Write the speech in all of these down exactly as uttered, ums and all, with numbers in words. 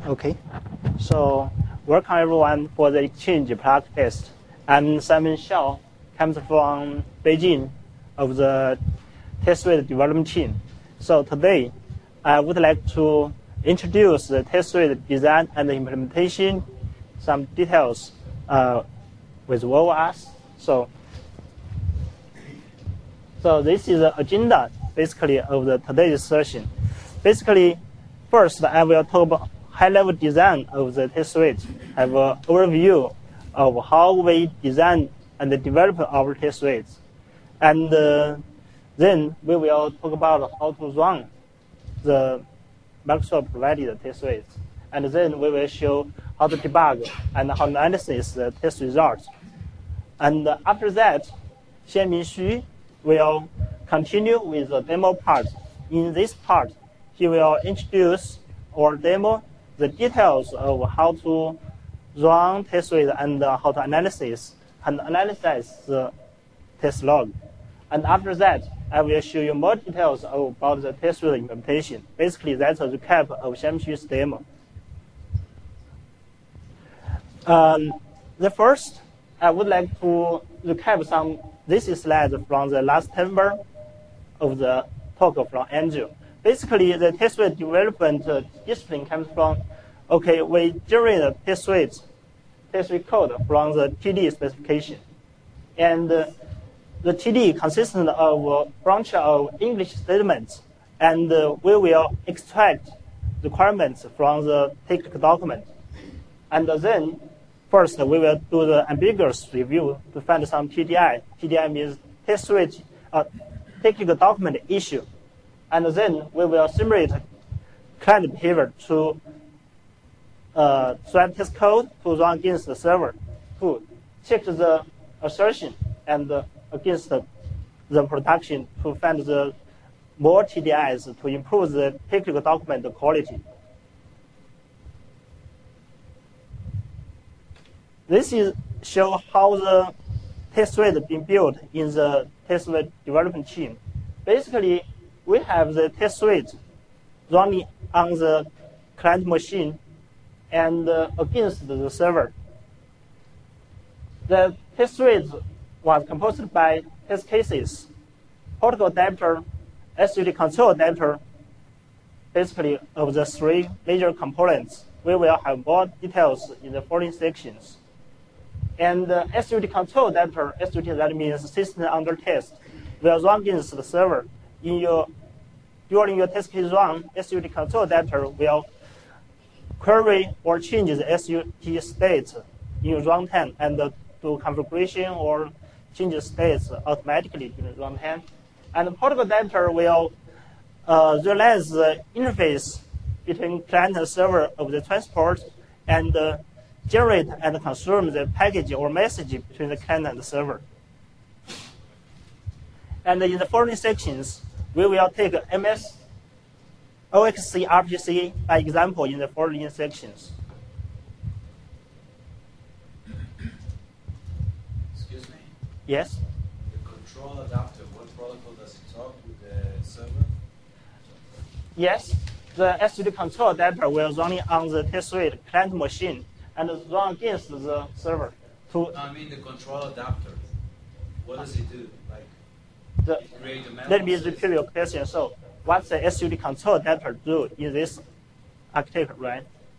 Okay, so welcome everyone for the exchange plug test. I'm Simon Xiao, comes from Beijing of the test suite development team. So today, I would like to introduce the test suite design and implementation, some details uh, with Volvo us. So, so this is the agenda basically of the today's session. Basically, first I will talk about high-level design of the test suite, have an overview of how we design and develop our test suites. And uh, then we will talk about how to run the Microsoft provided test suites. And then we will show how to debug and how to analyze the test results. And after that, Xianmin Xu will continue with the demo part. In this part, he will introduce or demo the details of how to run test suite and uh, how to analysis and analyze the test log. And after that, I will show you more details about the test suite implementation. Basically, that's a recap of Xianmin Xu's demo. Um, the first, I would like to recap some this is slides from the last September of the talk from Andrew. Basically, the test suite development uh, discipline comes from, okay, we generate the test suite, test suite code from the T D specification. And uh, the T D consists of a bunch of English statements, and uh, we will extract requirements from the technical document. And then, first, we will do the ambiguous review to find some T D I. T D I means test suite uh, technical document issue. And then we will simulate client behavior to uh, write test code to run against the server, to check the assertion and uh, against the, the production to find the more T D Is to improve the technical document quality. This is show how the test suite is being built in the test suite development team. Basically, we have the test suite running on the client machine and uh, against the server. The test suite was composed by test cases, protocol adapter, S U D control adapter, basically of the three major components. We will have more details in the following sections. And the S U D control adapter, S U D that means system under test, will run against the server. In your, during your test case run, S U D control adapter will query or change the S U D state in runtime and do configuration or change the states automatically during runtime. And the protocol adapter will uh, realize the interface between client and server of the transport and uh, generate and consume the package or message between the client and the server. And in the following sections, we will take M S, O X C, R P C by example in the following sections. Excuse me? Yes? The control adapter, what protocol does it talk with the server? Yes, the S U D control adapter will run on the test suite client machine and run against the server. To No, I mean the control adapter. What does it do? Like, the, create a memory let me system? repeat your question. So, what's the S U D control adapter do in this architecture, right?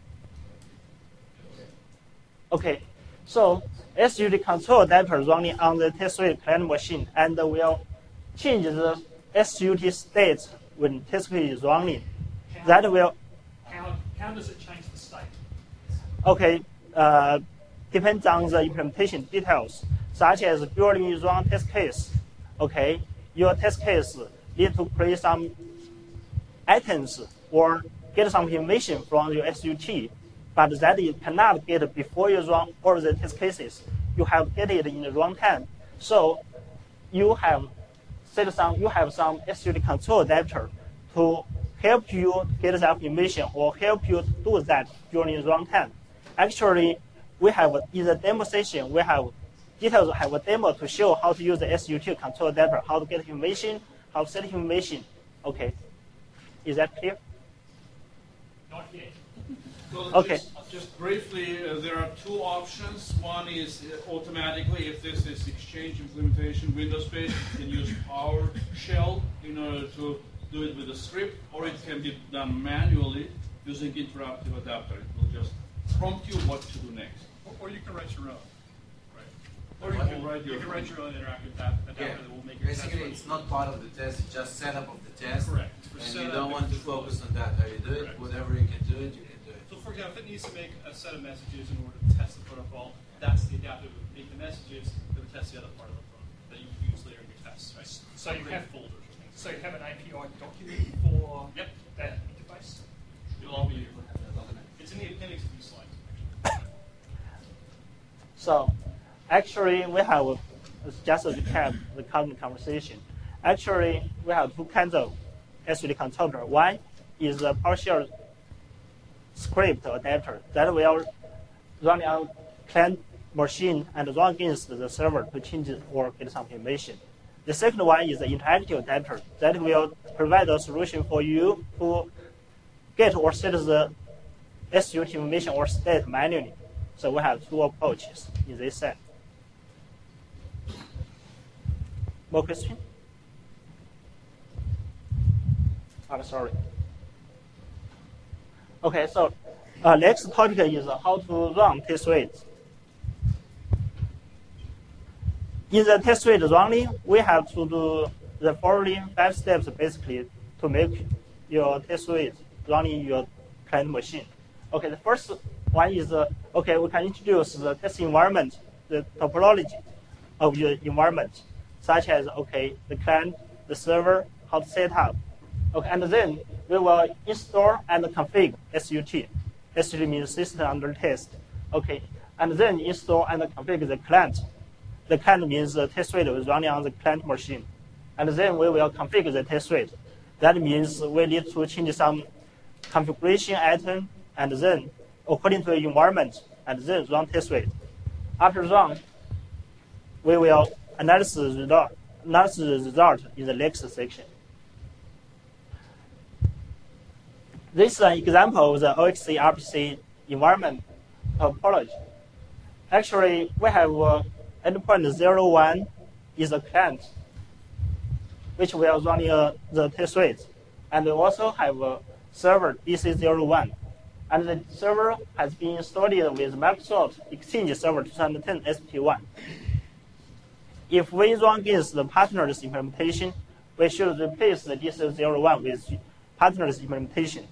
Okay, so S U D control adapter running on the test suite client machine and will change the S U D state when test suite is running. How, That will, how, how does it change the state? okay, uh, depends on the implementation details, such as during you run test case, okay, your test case need to create some items or get some information from your S U T, but that you cannot get before you run all the test cases. You have to get it in the runtime. So you have set some, you have some S U D control adapter to help you get that information or help you do that during runtime. Actually, we have in the demo session, we have details have a demo to show how to use the S U T control adapter, how to get information, how to set information. Okay, is that clear? Not yet. Well, Okay. Just, just briefly, uh, there are two options. One is uh, automatically, if this is Exchange implementation, Windows-based, you can use PowerShell in order to do it with a script, or it can be done manually using interactive adapter. It will just prompt you what to do next. Or, or you can write your own. Right. Or you can write your You can own. write your own interactive adap- adapter Yeah. that will make your Basically, test it's not part of the test, it's just setup of the test. Correct. For And you setup, don't want to focus on that. How you do it, Correct. whatever you can do it, you can do it. So for example, if it needs to make a set of messages in order to test the protocol, that's the adapter that would make the messages that would test the other part of the protocol that you can use later in your tests, right? So you have folders or things. So you have an A P I document for Yep. that interface. It'll all be, it's in the appendix of these slides, actually. So actually, we have, it's just to recap the current conversation. Actually, we have two kinds of S U T controller. One is a PowerShell script adapter that will run on client machine and run against the server to change or get some information. The second one is the interactive adapter that will provide a solution for you to get or set the S U T information or state manually. So we have two approaches in this set. More question? I'm sorry. Okay, so uh, next topic is how to run test suite. In the test suite running, we have to do the following five steps basically to make your test suite running your client machine. Okay, the first one is, uh, okay, we can introduce the test environment, the topology of your environment, such as, okay, the client, the server, how to set up. Okay, and then we will install and configure S U T. S U T means system under test. Okay, and then install and configure the client. The client means the test suite is running on the client machine. And then we will configure the test suite. That means we need to change some configuration item, and then according to the environment, and then run test suite. After run, we will analyze the result, analyze the result in the next section. This is an example of the O X C R P C environment topology. Actually, we have uh, endpoint zero one is a client, which we are running uh, the test suite. And we also have a server D C zero one. And the server has been installed with Microsoft Exchange Server twenty ten S P one. If we run against the partner's implementation, we should replace the D C zero one with partner's implementation.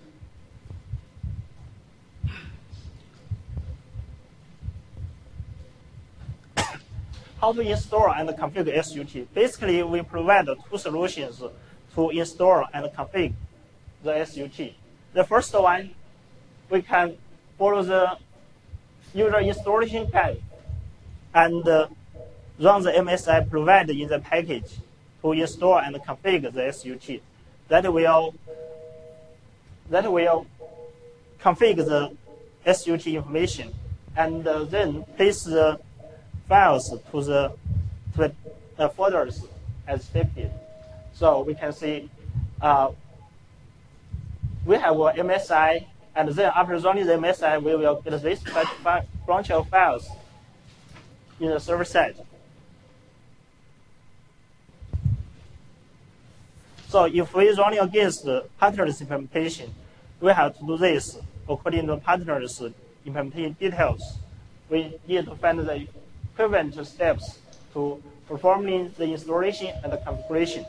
How to install and configure S U T. Basically, we provide two solutions to install and configure the S U T. The first one, we can follow the user installation guide and uh, run the M S I provided in the package to install and configure the S U T. That will, that will configure the S U T information and uh, then place the files to the, to the uh, folders as expected. So we can see uh, we have a M S I, and then after running the M S I, we will get this branch of files in the server side. So if we run against the partner's implementation, we have to do this according to partner's implementation details. We need to find the equivalent steps to performing the installation and the configuration.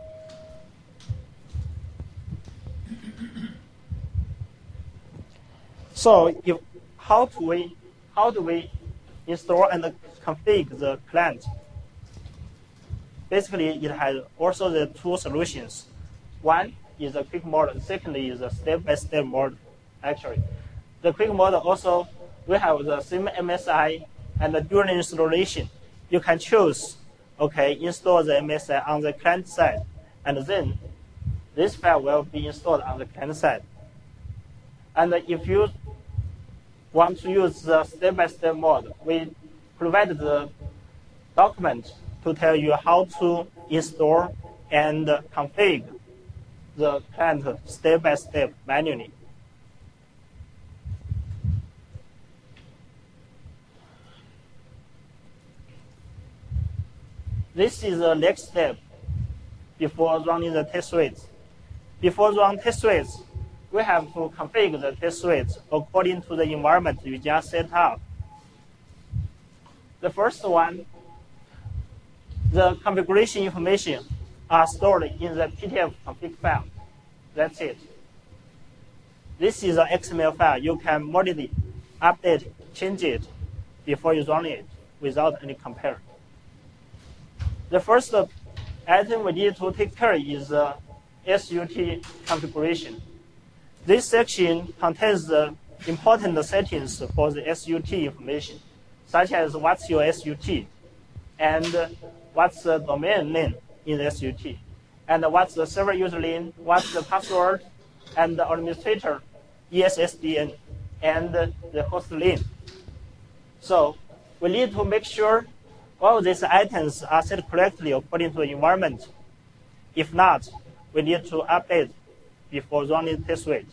So if, how do we how do we install and configure the client? Basically, it has also the two solutions. One is a quick mode. The second is a step-by-step mode. Actually, the quick mode also we have the same M S I, and during installation, you can choose, okay, install the M S I on the client side, and then this file will be installed on the client side. And if you want to use the step-by-step mode, we provide the document to tell you how to install and configure the client step-by-step manually. This is the next step before running the test suites. Before running test suites, we have to configure the test suites according to the environment you just set up. The first one, the configuration information are stored in the P T F config file. That's it. This is an X M L file. You can modify, update, change it before you run it without any compare. The first item we need to take care is the S U T configuration. This section contains the important settings for the S U T information, such as what's your S U T, and what's the domain name in the S U T, and what's the server username, what's the password, and the administrator E S S D N, and the host name. So we need to make sure all these items are set correctly according to the environment. If not, we need to update before running test suite.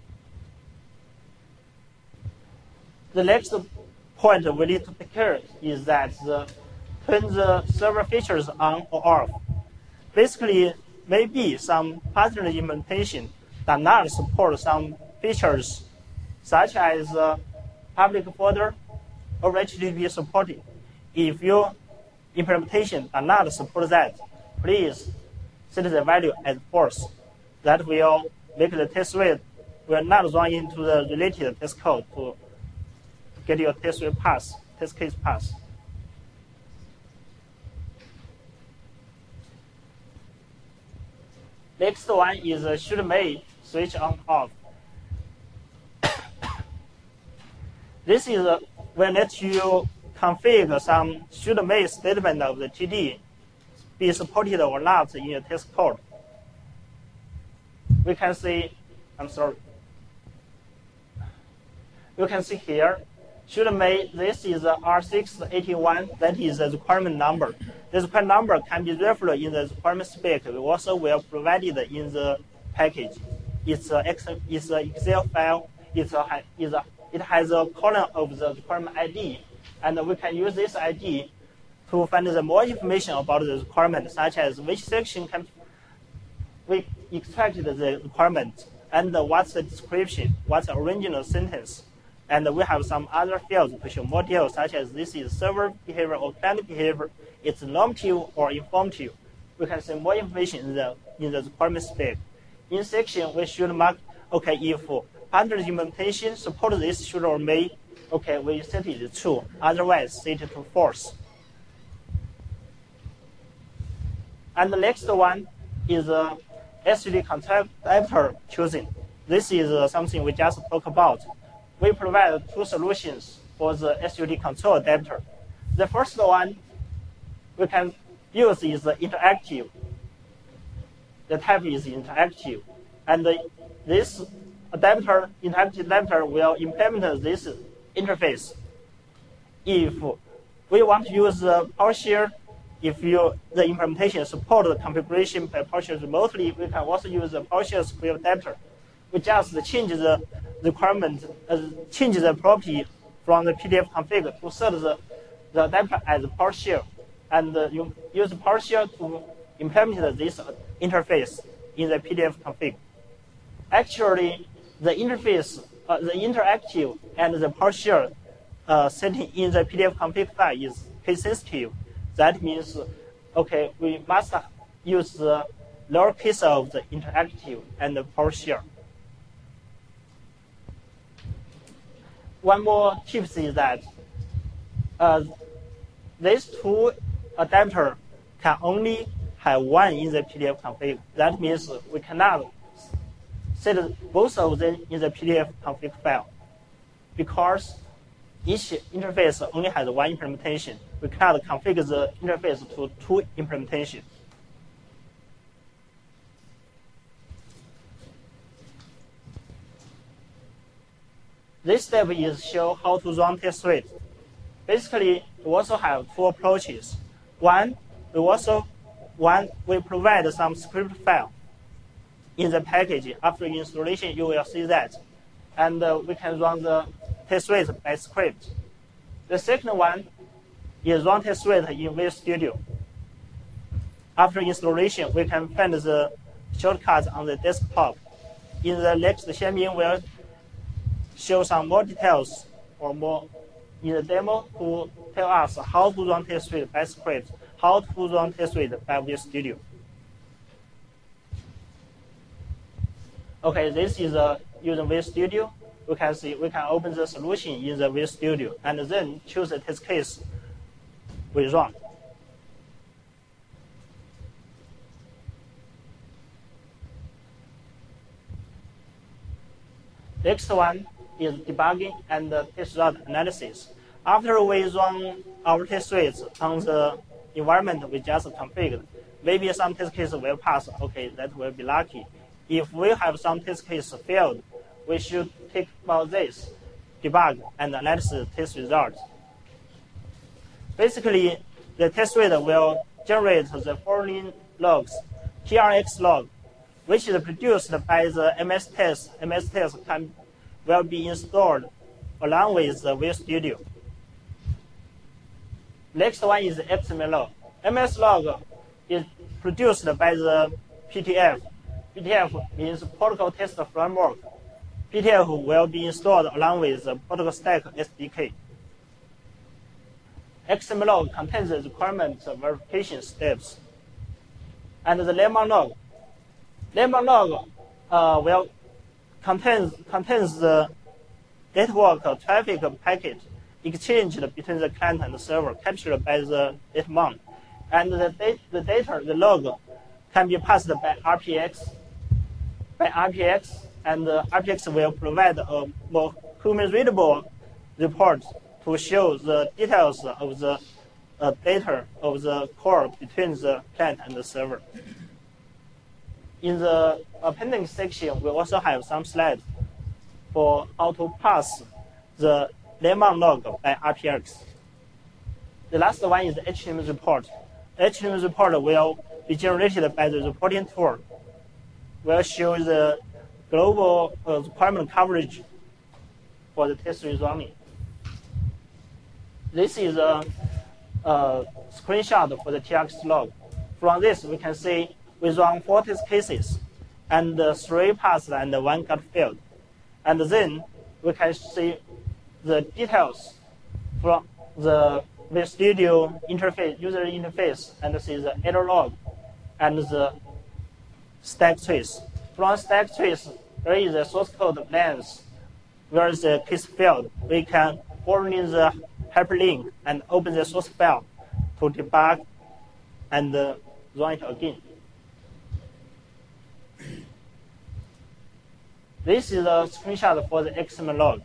The next point we need to take care is that the, turn the server features on or off. Basically, maybe some pattern implementation does not support some features, such as uh, public folder or H T T P supporting. If your implementation does not support that, please set the value as false. That will make the test suite will not run into the related test code to get your test suite pass, test case pass. Next one is uh, should may switch on off. This is uh, will let you configure some should may statement of the T D be supported or not in your test code. We can see, I'm sorry. You can see here, should may, this is the R six eighty-one, that is the requirement number. The requirement number can be referred in the requirement spec. We also will provide it in the package. It's a, it's an Excel file. It's a, it's a, it has a column of the requirement I D, and we can use this I D to find the more information about the requirement, such as which section can we extracted the requirement, and what's the description, what's the original sentence. And we have some other fields to show more details, such as this is server behavior or client behavior, it's normative or informative. We can see more information in the in the requirement spec. In section, we should mark, okay, if under the implementation support this should or may, okay, we set it to true, otherwise set it to false. And the next one is a S U T contact adapter choosing. This is uh, something we just talked about. We provide two solutions for the S U T control adapter. The first one we can use is the interactive. The type is interactive. And the, this adapter, interactive adapter, will implement this interface. If we want to use the PowerShell, if you, the implementation support the configuration by PowerShell remotely, we can also use the PowerShell script adapter. We just change the requirement, uh, change the property from the P D F config to set the, the adapter as PowerShell, and uh, you use PowerShell to implement this interface in the P D F config. Actually, the interface, uh, the interactive and the PowerShell uh, setting in the P D F config file is case sensitive. That means, okay, we must use the lower case of the interactive and the PowerShell. One more tip is that uh, these two adapters can only have one in the P D F config. That means we cannot set both of them in the P D F config file because each interface only has one implementation. We cannot configure the interface to two implementations. This step is show how to run test suite. Basically, we also have two approaches. One, we also one we provide some script file in the package. After installation, you will see that, and uh, we can run the test suite by script. The second one is run test suite in Visual Studio. after installation, we can find the shortcuts on the desktop. In the next, Xianming will show some more details or more in the demo to tell us how to run test suite by script, how to run test suite by Visual Studio. Okay, this is uh, using Visual Studio. We can see we can open the solution in the Visual Studio and then choose the test case we run. Next one is debugging and uh, test result analysis. After we run our test suites on the environment we just configured, maybe some test case will pass. Okay, that will be lucky. If we have some test case failed, we should take about this, debug and analyze the test results. Basically, the test suite will generate the following logs: T R X log, which is produced by the M S test. M S test can will be installed along with the Visual Studio. Next one is X M L log. M S log is produced by the P T F. P T F means Protocol Test Framework. P T F will be installed along with the Protocol Stack S D K. X M L log contains the requirement verification steps. And the lemon log. Lemon log uh, will contains, contains the network traffic packet exchanged between the client and the server captured by the daemon. And the, da the data, the log, can be passed by R P X. By R P X, and uh, R P X will provide a more human-readable report to show the details of the uh, data of the core between the client and the server. In the appendix section, we also have some slides for how to pass the lemon log by R P X. The last one is the H T M L report. The H T M L report will be generated by the reporting tool. Will show the global uh, requirement coverage for the test suite running. This is a, a screenshot for the T R X log. From this, we can see we run four test cases, and uh, three passed and one got failed. And then we can see the details from the Visual Studio interface, user interface, and see the error log and the stack trace. From stack trace, there is a source code length where the case field. We can forward in the hyperlink and open the source file to debug and uh, run it again. This is a screenshot for the X M L log.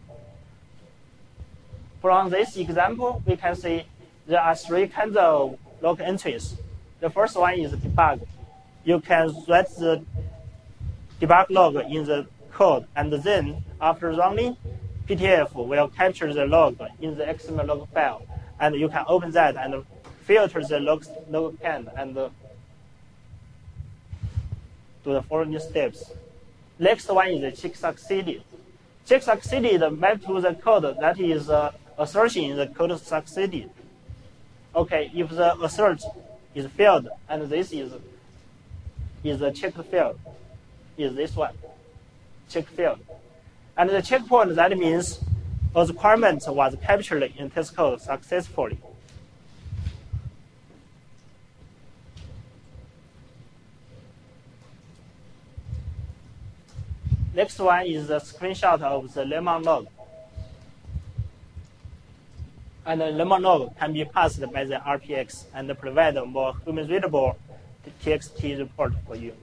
From this example, we can see there are three kinds of log entries. The first one is debug. You can write the debug log in the code, and then after running, P T F will capture the log in the X M L log file, and you can open that and filter the log, log count and do the following steps. Next one is the check succeeded. Check succeeded map to the code that is uh, assertion in the code succeeded. Okay, if the assert is failed, and this is is the checked failed, is this one, check failed. And the checkpoint, that means a requirement was captured in test code successfully. Next one is a screenshot of the lemon log. And the lemon log can be passed by the R P X and provide a more human-readable T X T report for you.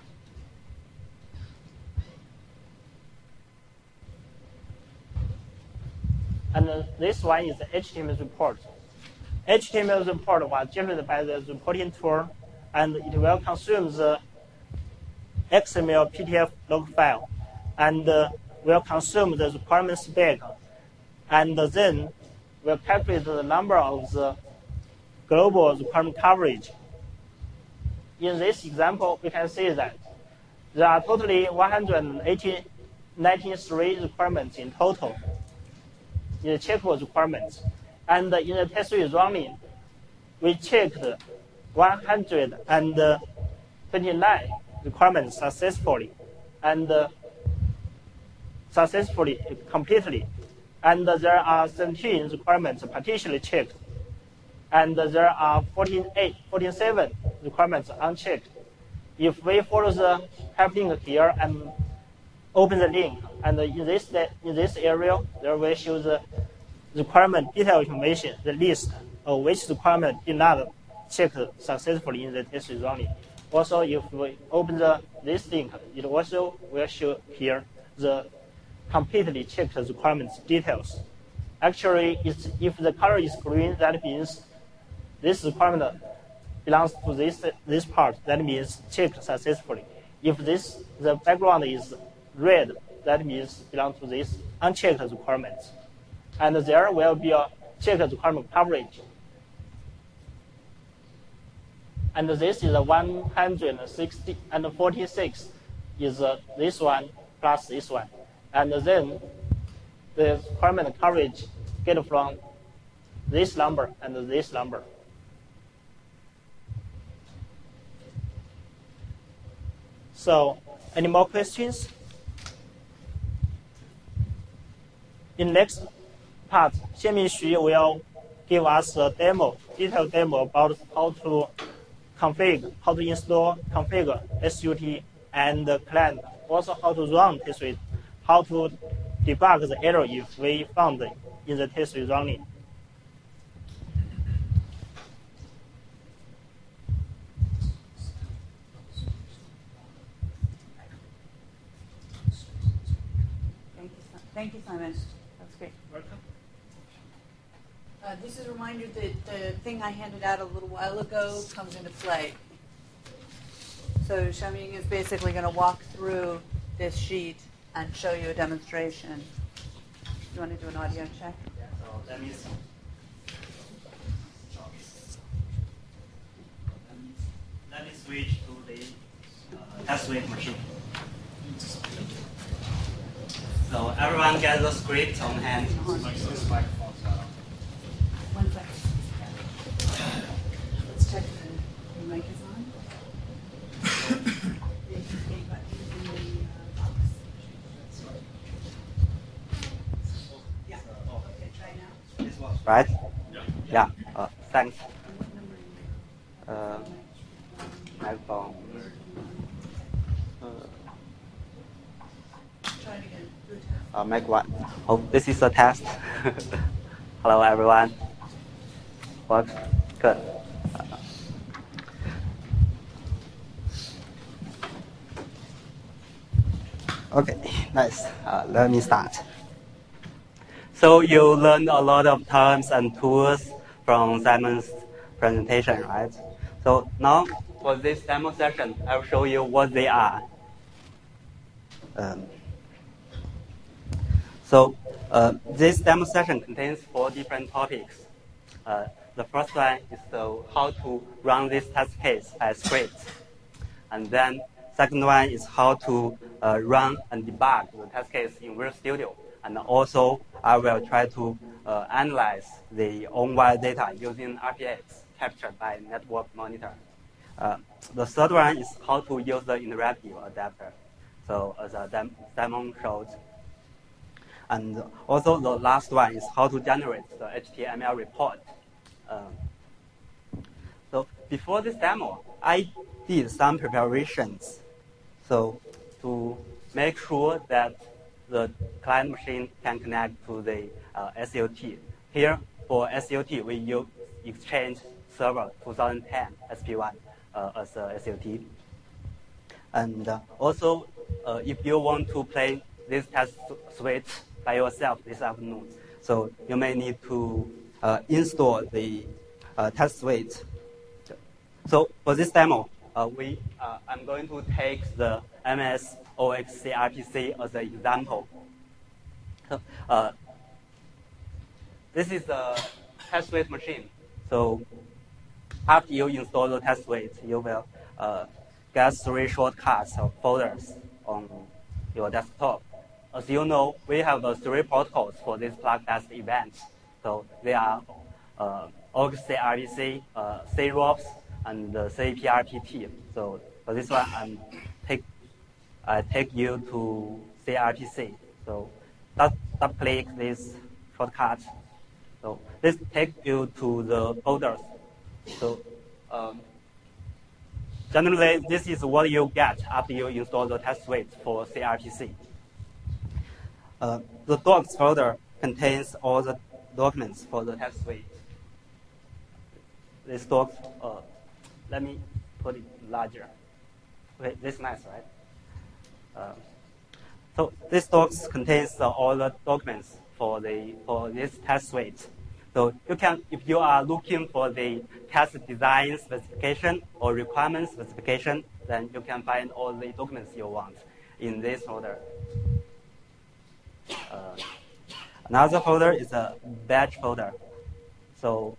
And uh, this one is the H T M L report. H T M L report was generated by the reporting tool, and it will consume the X M L P T F log file, and uh, will consume the requirement spec, and then will calculate the number of the global requirement coverage. In this example, we can see that there are totally one hundred ninety-three requirements in total in the checkable requirements. And in the test suite running, we checked one hundred twenty-nine requirements successfully and uh, successfully completely, and uh, there are seventeen requirements partially checked, and uh, there are forty-eight, forty-seven requirements unchecked. If we follow the hyperlink here and open the link, and in this in this area, there will show the requirement detail information, the list of which requirement did not check successfully in the test running. Also, if we open the this link, it also will show here the completely checked requirements details. Actually, it's, if the color is green, that means this requirement belongs to this this part. That means checked successfully. If this the background is red, that means belongs to this unchecked requirements. And there will be a checked requirement coverage. And this is a one hundred sixty and forty-six is uh, this one plus this one. And then the requirement coverage get from this number and this number. So, any more questions? In next part, Xianmin Xu will give us a demo, detailed demo about how to configure, how to install, configure S U T and the client. Also, how to run test suite, how to debug the error if we found in the test suite running. Thank you, Thank you, Simon. That's great. Welcome. Uh, this is a reminder that the thing I handed out a little while ago comes into play. So Xianmin is basically going to walk through this sheet and show you a demonstration. You want to do an audio check? Yeah, so let me see. Let me switch to the uh, test suite machine. So everyone get the script on hand. One second. Let's check the, the mic is on. The A button in the uh, box. Yeah. Okay, try now. This was right? Yeah. Yeah. Uh, thanks. And what number are you? Uh, microphone. Uh, Try it again. Do a test. uh, mic one. Oh, this is a test. Hello, everyone. Works good. Okay, nice. Uh, let me start. So you learned a lot of terms and tools from Simon's presentation, right? So now for this demo session, I'll show you what they are. Um, so uh, this demo session contains four different topics. Uh, the first one is the, how to run this test case as scripts. And then second one is how to uh, run and debug the test case in Visual Studio. And also, I will try to uh, analyze the on-wire data using R P X captured by network monitor. Uh, the third one is how to use the interactive adapter. So as uh, Simon showed. And also the last one is how to generate the H T M L report. Uh, so before this demo, I did some preparations. So to make sure that the client machine can connect to the uh, S U T. Here for S U T, we use Exchange Server twenty ten S P one uh, as a S U T. And uh, also, uh, if you want to play this test suite by yourself this afternoon, so you may need to uh, install the uh, test suite. So for this demo, uh, we uh, I'm going to take the M S O X C R P C as an example. So, uh, this is the test suite machine. So after you install the test suite, you will uh, get three shortcuts or folders on your desktop. As you know, we have uh, three protocols for this plug test event. So they are uh, O X C R P C, uh, C R O P S, and the C P R P T. So for this one, I'm take I take you to C R P C. So double click this shortcut. So this takes you to the folders. So um, generally, this is what you get after you install the test suite for C R P C. Uh, the docs folder contains all the documents for the test suite. This docs, uh, let me put it larger. Okay, this is nice, right? Uh, so this docs contains uh, all the documents for the for this test suite. So you can, if you are looking for the test design specification or requirement specification, then you can find all the documents you want in this folder. Uh, another folder is a batch folder. So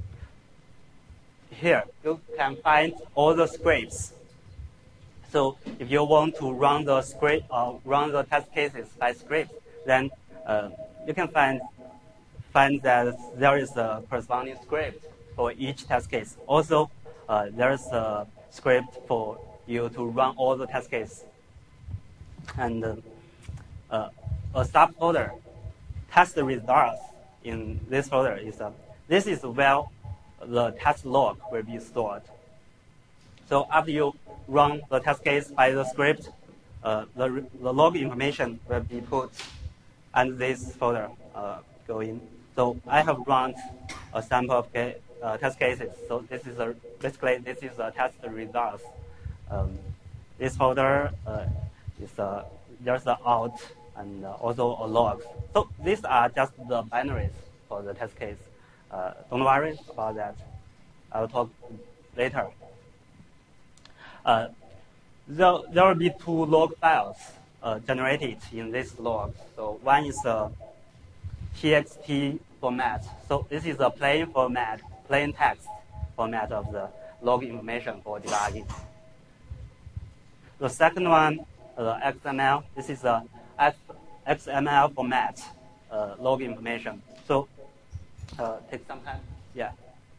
here you can find all the scripts. So if you want to run the script or uh, run the test cases by script, then uh, you can find find that there is a corresponding script for each test case. Also, uh, there is a script for you to run all the test cases. And uh, uh, a subfolder, test results in this folder is uh, this is where the test log will be stored. So after you run the test case by the script, uh, the, the log information will be put and this folder uh, go in. So I have run a sample of uh, test cases. So this is a, basically this is a test results. Um, this folder uh, is a, there's a out and uh, also a log. So these are just the binaries for the test case. Uh, don't worry about that. I will talk later. Uh, there, there will be two log files uh, generated in this log. So one is a T X T format. So this is a plain format, plain text format of the log information for debugging. The second one, uh, X M L. This is a X M L format uh, log information. So uh, take some time. Yeah.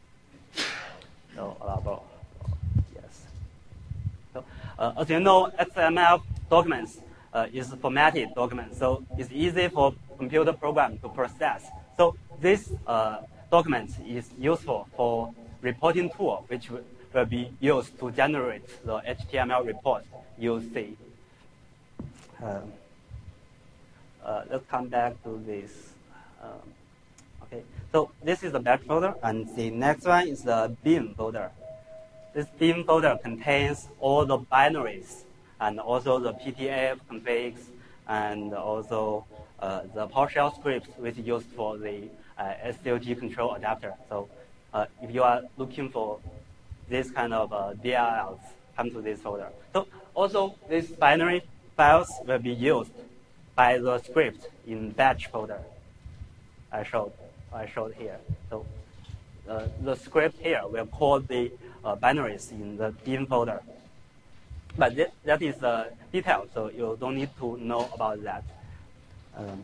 So about yes. So uh, as you know, X M L documents uh, is formatted document. So it's easy for computer program to process. So this uh, document is useful for reporting tool, which will be used to generate the H T M L report you see. Um, uh, let's come back to this. Um, okay, so this is the batch folder, and the next one is the bin folder. This bin folder contains all the binaries and also the P T A configs and also uh, the PowerShell scripts which is used for the uh, S C O G control adapter. So uh, if you are looking for this kind of uh, D L Ls, come to this folder. So also these binary files will be used by the script in batch folder. I showed, I showed here. So uh, the script here will call the uh, binaries in the bin folder. But th that is uh, detail, so you don't need to know about that. Um,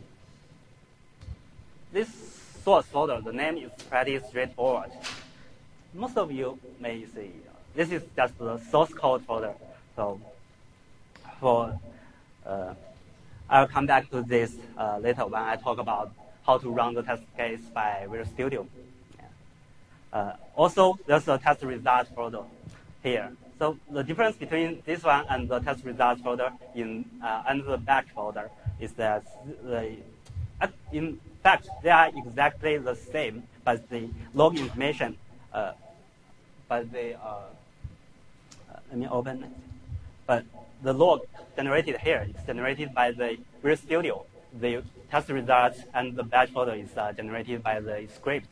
this source folder, the name is pretty straightforward. Most of you may see, this is just the source code folder. So for, uh, I'll come back to this uh, later when I talk about how to run the test case by Visual Studio. Yeah. Uh, also, there's a test result folder here. So the difference between this one and the test results folder in uh, and the batch folder is that the, in fact they are exactly the same, but the log information, uh, but the uh, uh, let me open it. But the log generated here is generated by the Visual Studio. The test results and the batch folder is uh, generated by the script.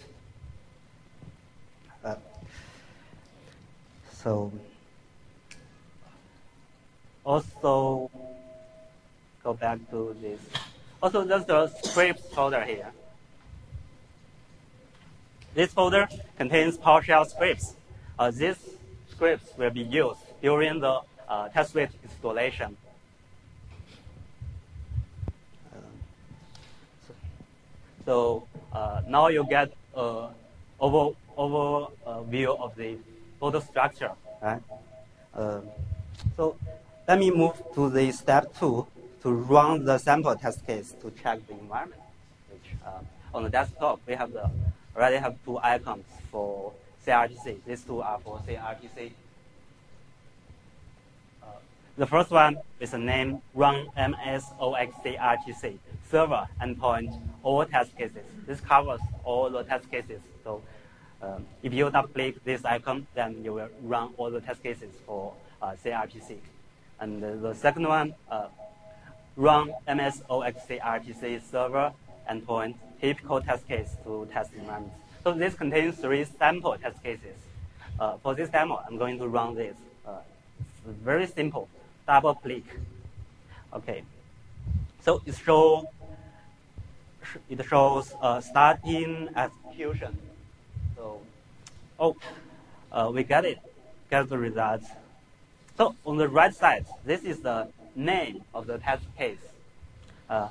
Uh, so. Also, go back to this. Also, there's the scripts folder here. This folder contains PowerShell scripts. Uh, these scripts will be used during the uh, test suite installation. Uh, so so uh, now you get an over, over uh, view of the photo structure, right? Uh, so let me move to the step two to run the sample test case to check the environment. Which uh, on the desktop we have the already have two icons for C R T C. These two are for C R T C. Uh, the first one is the name run M S O X C R T C server endpoint all test cases. This covers all the test cases. So um, if you double click this icon, then you will run all the test cases for uh, C R T C. And uh, the second one, uh, run M S O X C R T C server endpoint typical test case to test environment. So this contains three sample test cases. Uh, for this demo, I'm going to run this. Uh, it's very simple. Double click. Okay. So it shows it shows uh, starting execution. So, oh, uh, we get it. Get the results. So on the right side, this is the name of the test case. Uh,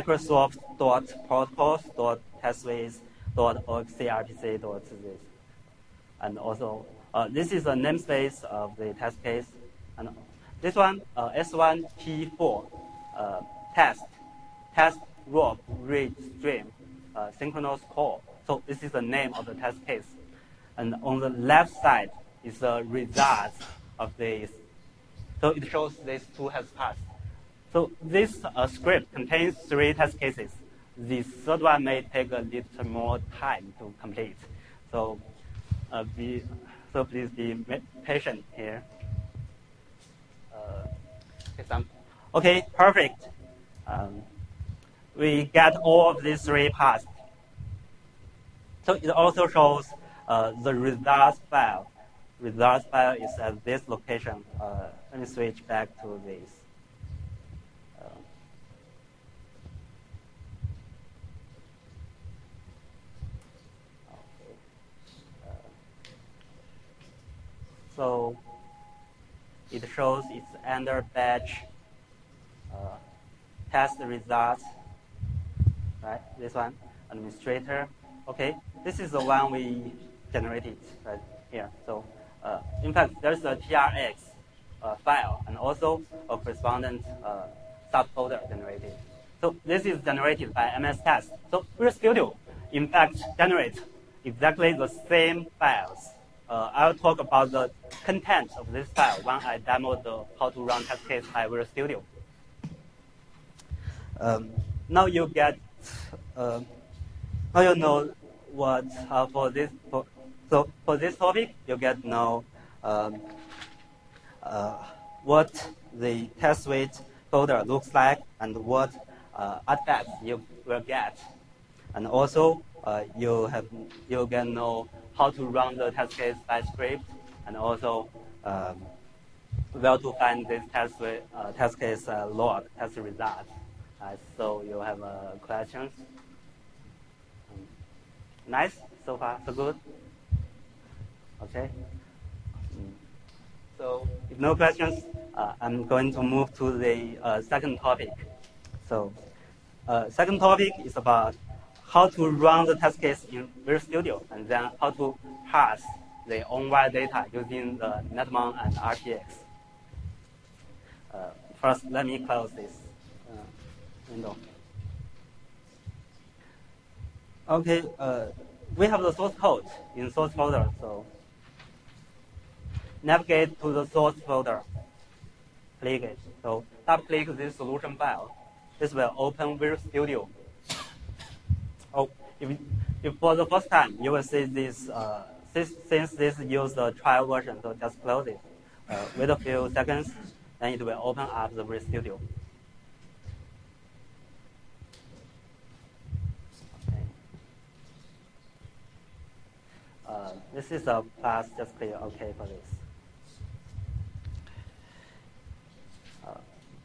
Microsoft.protocols.testsuite.oxcrtc.this. And also, uh, this is the namespace of the test case. And this one, uh, S one P four, uh, test, test rock read stream, uh, synchronous call. So this is the name of the test case. And on the left side is the results of this. So it shows these two has passed. So this uh, script contains three test cases. The third one may take a little more time to complete. So, uh, be, so please be patient here. Uh, example. Okay, perfect. Um, we get all of these three passed. So it also shows uh, the results file. Results file is at this location. Uh, let me switch back to this. Uh, okay. Uh, so it shows it's under batch uh, test results, right? This one, administrator. Okay, this is the one we generated right here. So, uh, in fact, there's a T R X uh, file and also a correspondent uh, subfolder generated. So this is generated by M S Test. So Visual Studio, in fact, generates exactly the same files. Uh, I'll talk about the content of this file when I demo the how to run test case by Visual Studio. Um, now you get. Uh, Now you know what uh, for this. For, so for this topic, you get to know um, uh, what the test suite folder looks like and what uh, artifacts you will get, and also uh, you have you can know how to run the test case by script, and also um, where to find this test suite, uh, test case uh, log test result. Uh, so you have uh, questions. Nice, so far, so good. Okay. So, if no questions, uh, I'm going to move to the uh, second topic. So, uh, second topic is about how to run the test case in Visual Studio, and then how to parse the on-wire data using the Netmon and R T X. Uh, first, let me close this uh, window. Okay, uh, we have the source code in source folder, so navigate to the source folder, click it. So double click this solution file. This will open Visual Studio. Oh, if, if for the first time you will see this, uh, this since this uses the trial version, so just close it. Uh, wait a few seconds, then it will open up the Visual Studio. Uh, this is a plus, just click OK for this. Uh,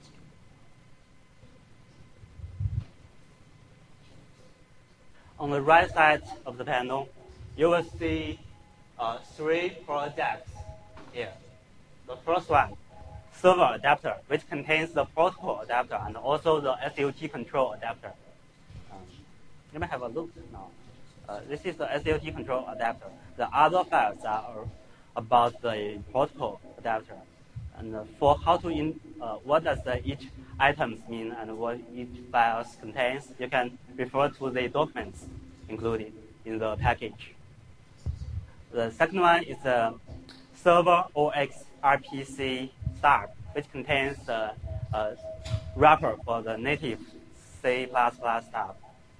on the right side of the panel, you will see uh, three projects here. The first one, server adapter, which contains the protocol adapter and also the S U T control adapter. Um, you may have a look now. Uh, this is the S U T control adapter. The other files are about the protocol adapter, and uh, for how to in uh, what does the each items mean and what each files contains, you can refer to the documents included in the package. The second one is the server O X R P C start, which contains the uh, wrapper for the native C plus plus stuff.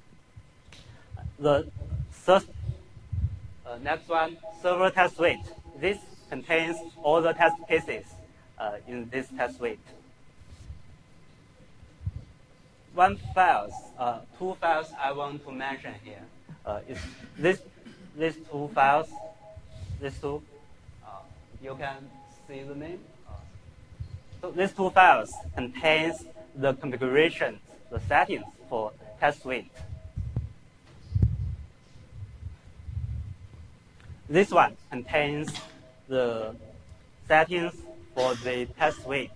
The third, uh, next one, server test suite. This contains all the test cases uh, in this test suite. One files, uh, two files I want to mention here uh, is this, these two files, these two, uh, you can see the name. Uh, so these two files contains the configuration, the settings for test suite. This one contains the settings for the test suite.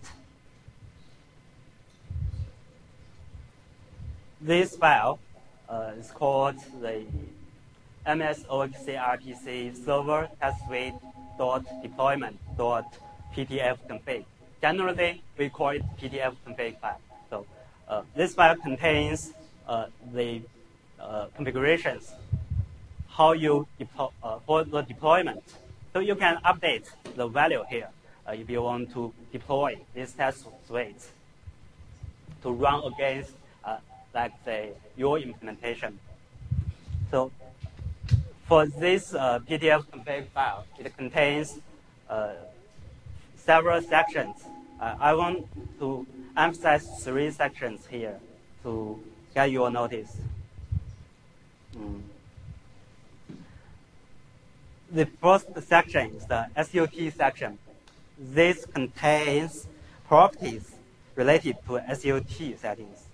This file uh, is called the M S O X C R P C server test suite dot deployment dot P T F config. Generally, we call it P T F config file. So uh, this file contains uh, the uh, configurations, how you deploy uh, for the deployment. So you can update the value here uh, if you want to deploy this test suite to run against, uh, like say, your implementation. So for this uh, P T F config file, it contains uh, several sections. Uh, I want to emphasize three sections here to get your notice. Mm. The first section is the S U T section. This contains properties related to S U T settings.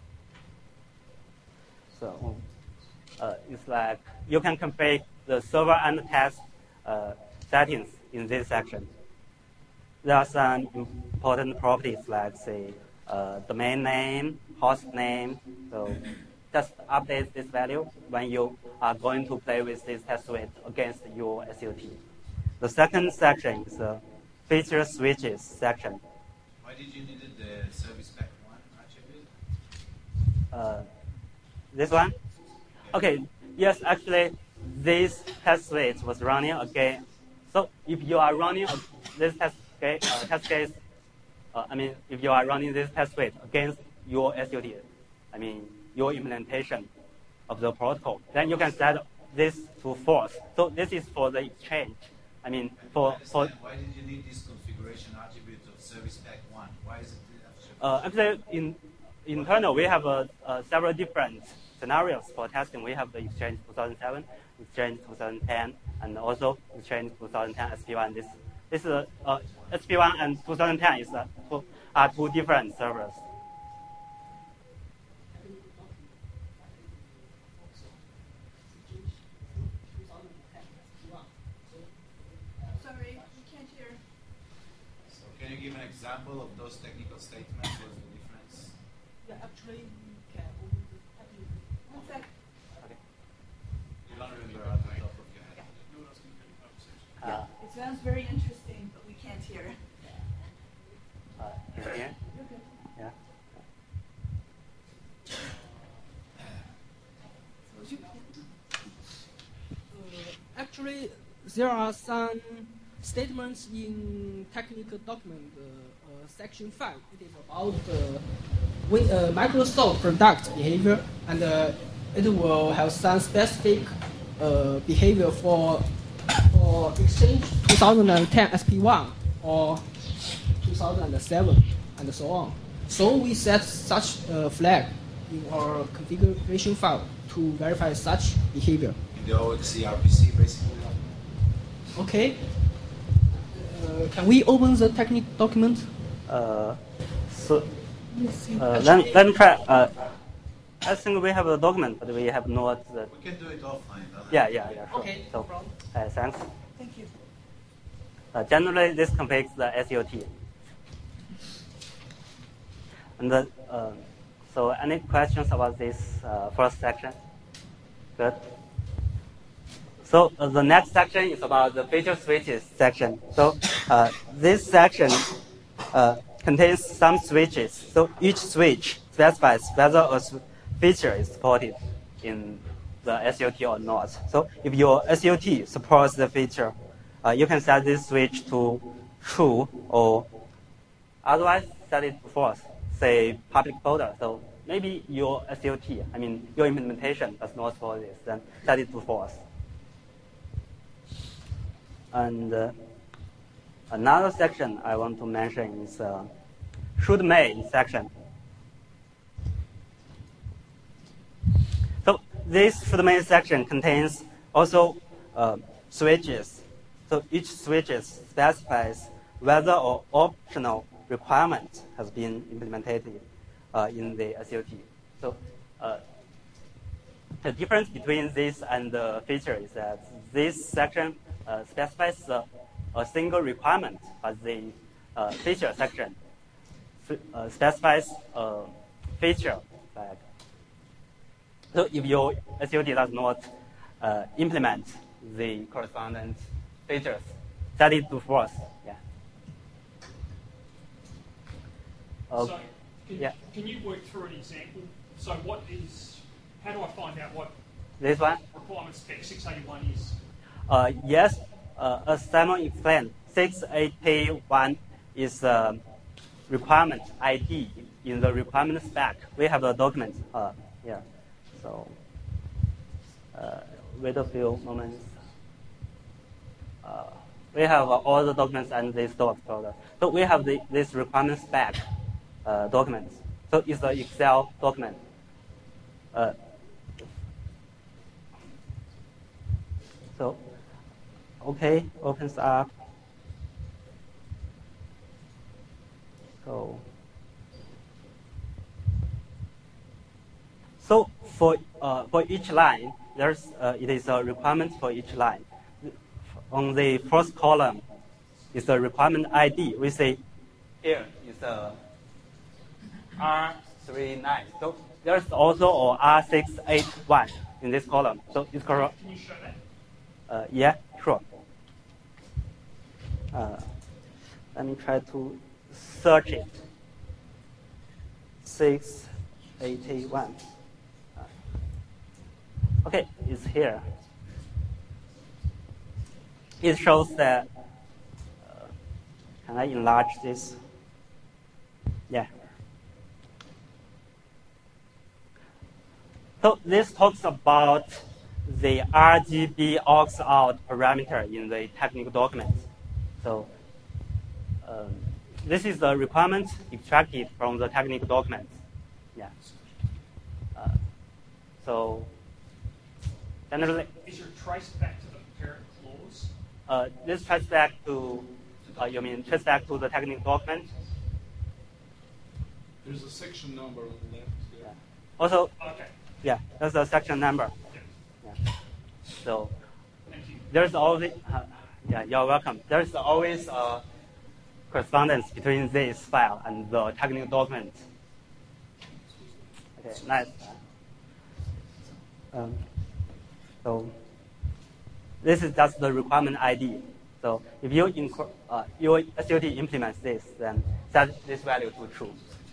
So uh, it's like you can configure the server and test uh, settings in this section. There are some important properties like, say, uh, domain name, host name. So just update this value when you are going to play with this test suite against your S U T. The second section is the feature switches section. Why did you need the service pack one attribute? Uh, this one? Okay, yes, actually, this test suite was running again. So if you are running a, this test case, uh, test case uh, I mean, if you are running this test suite against your S U T, I mean, your implementation of the protocol, then you can set this to false. So this is for the exchange. I mean, for for. Why did you need this configuration attribute of service pack one? Why is it? Uh, actually, in internal, we have uh, uh, several different scenarios for testing. We have the Exchange two thousand seven, Exchange two thousand ten, and also Exchange two thousand ten S P one. This this is uh, S P one and two thousand ten is uh, two, are two different servers. Sorry, we can't hear. So can you give an example of those technical statements? What's the difference? Yeah, actually, we can One sec. You don't remember at the top of your head. No one else can hear the conversation. Uh, It sounds very interesting, but we can't hear. uh, can you hear? Yeah. Uh, actually, there are some statements in technical document uh, uh, section five. It is about uh, with, uh, Microsoft product behavior, and uh, it will have some specific uh, behavior for for Exchange two thousand ten S P one or two thousand seven and so on. So we set such a flag in our configuration file to verify such behavior. In the O X C R P C, basically. Okay. Uh, can we open the technical document? Uh, so uh, let, let me try. Uh, I think we have a document, but we have not the. We can do it offline. Don't Yeah, yeah, yeah. Sure. Okay, So, no problem. uh, thanks. Thank you. Uh, generally, this configs the S U T. And the, uh, so, any questions about this uh, first section? Good. So uh, the next section is about the feature switches section. So uh, this section uh, contains some switches. So each switch specifies whether a feature is supported in the S U T or not. So if your S U T supports the feature, uh, you can set this switch to true or otherwise set it to false, say public folder. So maybe your S U T, I mean your implementation does not support this, then set it to false. And uh, another section I want to mention is uh, should may section. So this should may section contains also uh, switches. So each switches specifies whether an optional requirement has been implemented uh, in the S U T. So uh, the difference between this and the feature is that this section uh, specifies uh, a single requirement, but the uh, feature section uh, specifies a feature flag. So if your S U T does not uh, implement the corresponding features, set it to false. Yeah. Okay. So, can, yeah. can you work through an example? So, what is? How do I find out what This one? requirement spec six eighty-one is? Uh, yes, uh, as Simon explained, six eighty-one is a requirement I D in the requirement spec. We have a document uh, here. So, uh, wait a few moments. Uh, we have uh, all the documents and this doc folder. So we have the, this requirement spec uh, document. So it's an Excel document. Uh, so, okay, opens up. So, so for uh, for each line, there's uh, it is a requirement for each line. On the first column is the requirement I D. We say here is a R thirty-nine. So there's also a R six eighty-one in this column. So it's correct. Can you show that? Uh, yeah, sure. Uh, let me try to search it. six eighty-one. Uh, okay, it's here. It shows that, uh, can I enlarge this? Yeah. So this talks about the R G B aux out parameter in the technical document. So um, this is the requirement extracted from the technical document. Yeah. Uh, so generally, Is your trace back to the parent clause? Uh, this trace back to, uh, you mean trace back to the technical document? There's a section number on the left. Yeah. Yeah. Also, Okay. yeah, that's the section number. Yeah. Yeah. So Thank you. there's always, uh, yeah, you're welcome. There's always a correspondence between this file and the technical document. Okay, nice. Um, so this is just the requirement I D. So if you inc- uh, your S U T implements this, then set this value to true.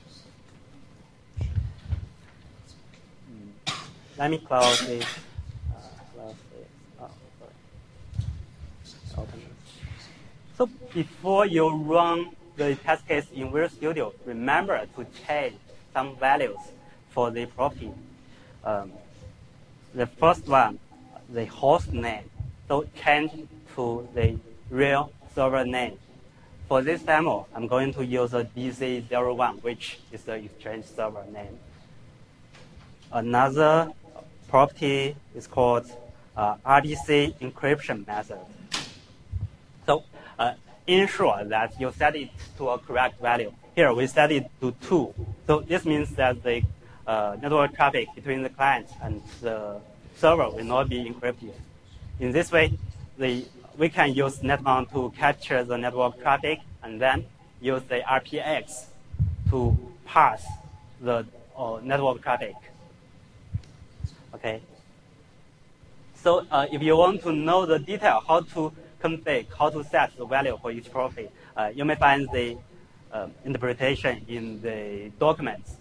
Mm. Let me close this. Uh, close this. Oh, sorry. Open this. So before you run the test case in Visual Studio, remember to change some values for the property. Um, the first one, the host name. So change to the real server name. For this demo, I'm going to use a D C zero one, which is the Exchange server name. Another property is called uh, R D C encryption method. So uh, ensure that you set it to a correct value. Here we set it to two. So this means that the uh, network traffic between the client and the server will not be encrypted. In this way, the, we can use NetMount to capture the network traffic and then use the R P X to parse the uh, network traffic. Okay. So uh, if you want to know the detail, how to config, how to set the value for each property, uh, you may find the uh, interpretation in the documents.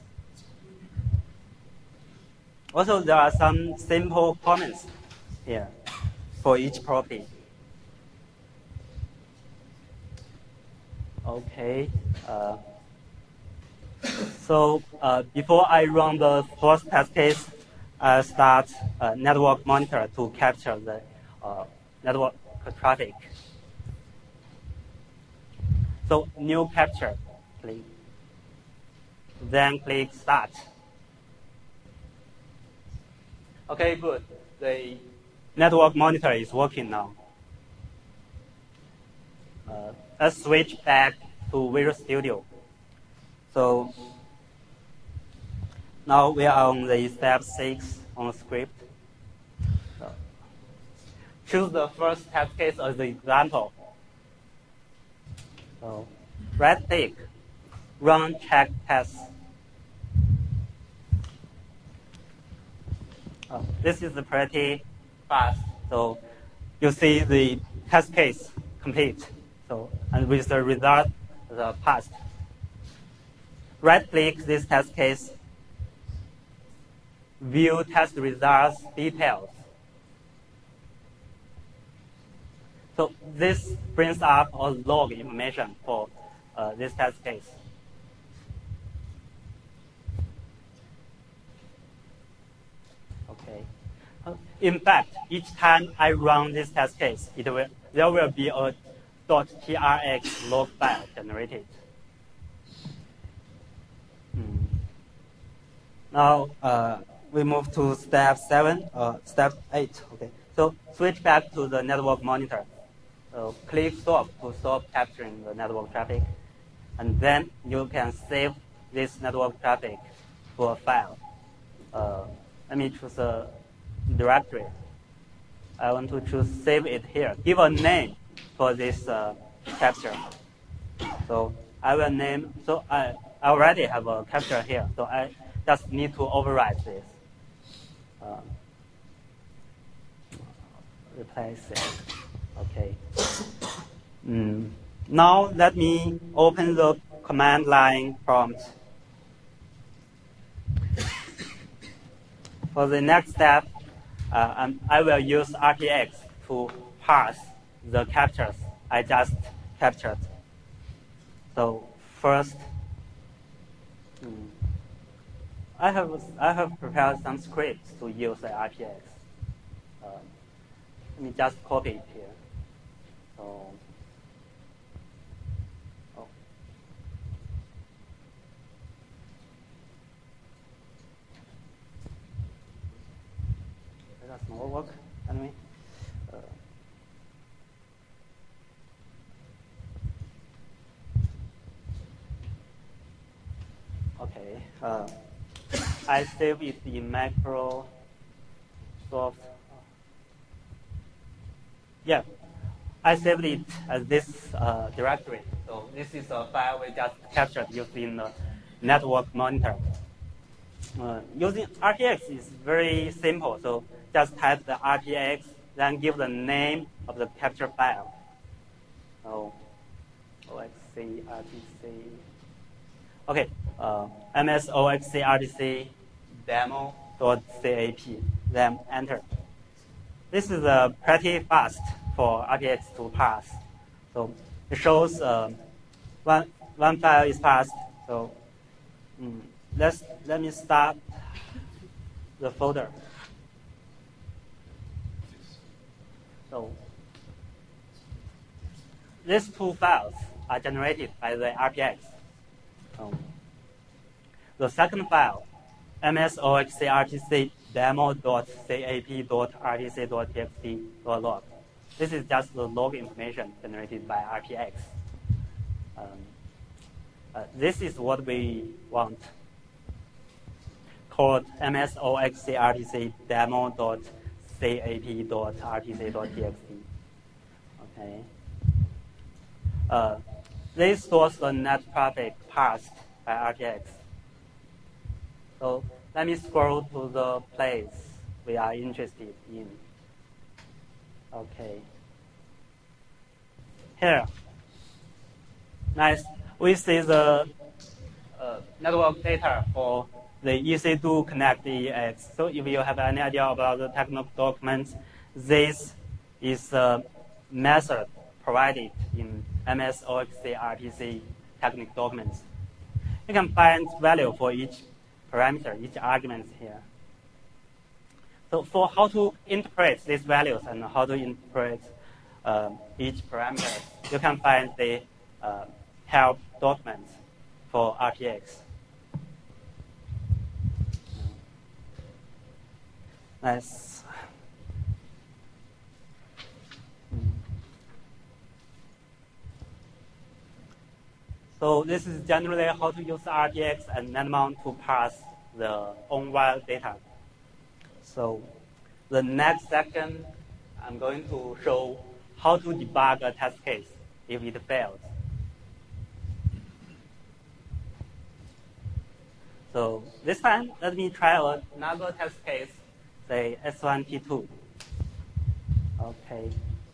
Also, there are some simple comments here for each property. Okay. Uh, so uh, before I run the first test case, I start a network monitor to capture the uh, network traffic. So new capture, click. Then click start. Okay, good. The network monitor is working now. Uh, let's switch back to Visual Studio. So now we are on the step six on the script. So choose the first test case as the example. So right click, run check test. Oh, this is pretty fast. So you see the test case complete. So and with the result, the passed. Right click this test case, view test results details. So this brings up a log information for uh, this test case. Okay. Uh, in fact, each time I run this test case, it will there will be a .trx log file generated. Hmm. Now uh, we move to step seven, uh, step eight. Okay. So switch back to the network monitor. So click stop to stop capturing the network traffic, and then you can save this network traffic to a file. Uh, let me choose a directory. I want to choose save it here. Give a name for this uh, capture. So I will name. So I, I already have a capture here. So I just need to override this. Uh, replace it. Okay. Mm. Now let me open the command line prompt. For the next step, uh, um, I will use R T X to parse the captures I just captured. So first, mm, I have I have prepared some scripts to use the R T X. Uh, let me just copy it here. So, oh. That's not work anyway. Uh, okay. Uh, I save it in Microsoft. Yeah. I saved it as this uh, directory. So this is a file we just captured using the network monitor. Uh, using R T X is very simple. So just type the R T X, then give the name of the capture file. So O X C R T C. Okay, uh, M S O X C R T C demo.cap. Then enter. This is uh, pretty fast for R T X to pass. So it shows uh, one, one file is passed. So mm, let's, let me start the folder. So these two files are generated by the R T X. Um, the second file, M S O X C R T C demo.cap.rtc.txt.log. This is just the log information generated by R T X. Um, uh, this is what we want, called M S O X C R T C demo.cap.rtc.txt. Okay. Uh, this stores the net traffic parsed by R T X. So let me scroll to the place we are interested in. Okay. Here, nice. We see the uh, network data for the E C two Connect E X. So if you have any idea about the technical documents, this is a method provided in M S O X C R P C technical documents. You can find value for each parameter, each argument here. So for how to interpret these values and how to interpret uh, each parameter, you can find the uh, help documents for R T X. Nice. So this is generally how to use R T X and NetMount to parse the on-wire data. So the next section, I'm going to show how to debug a test case if it fails. So this time, let me try another test case, say S one T two. Okay.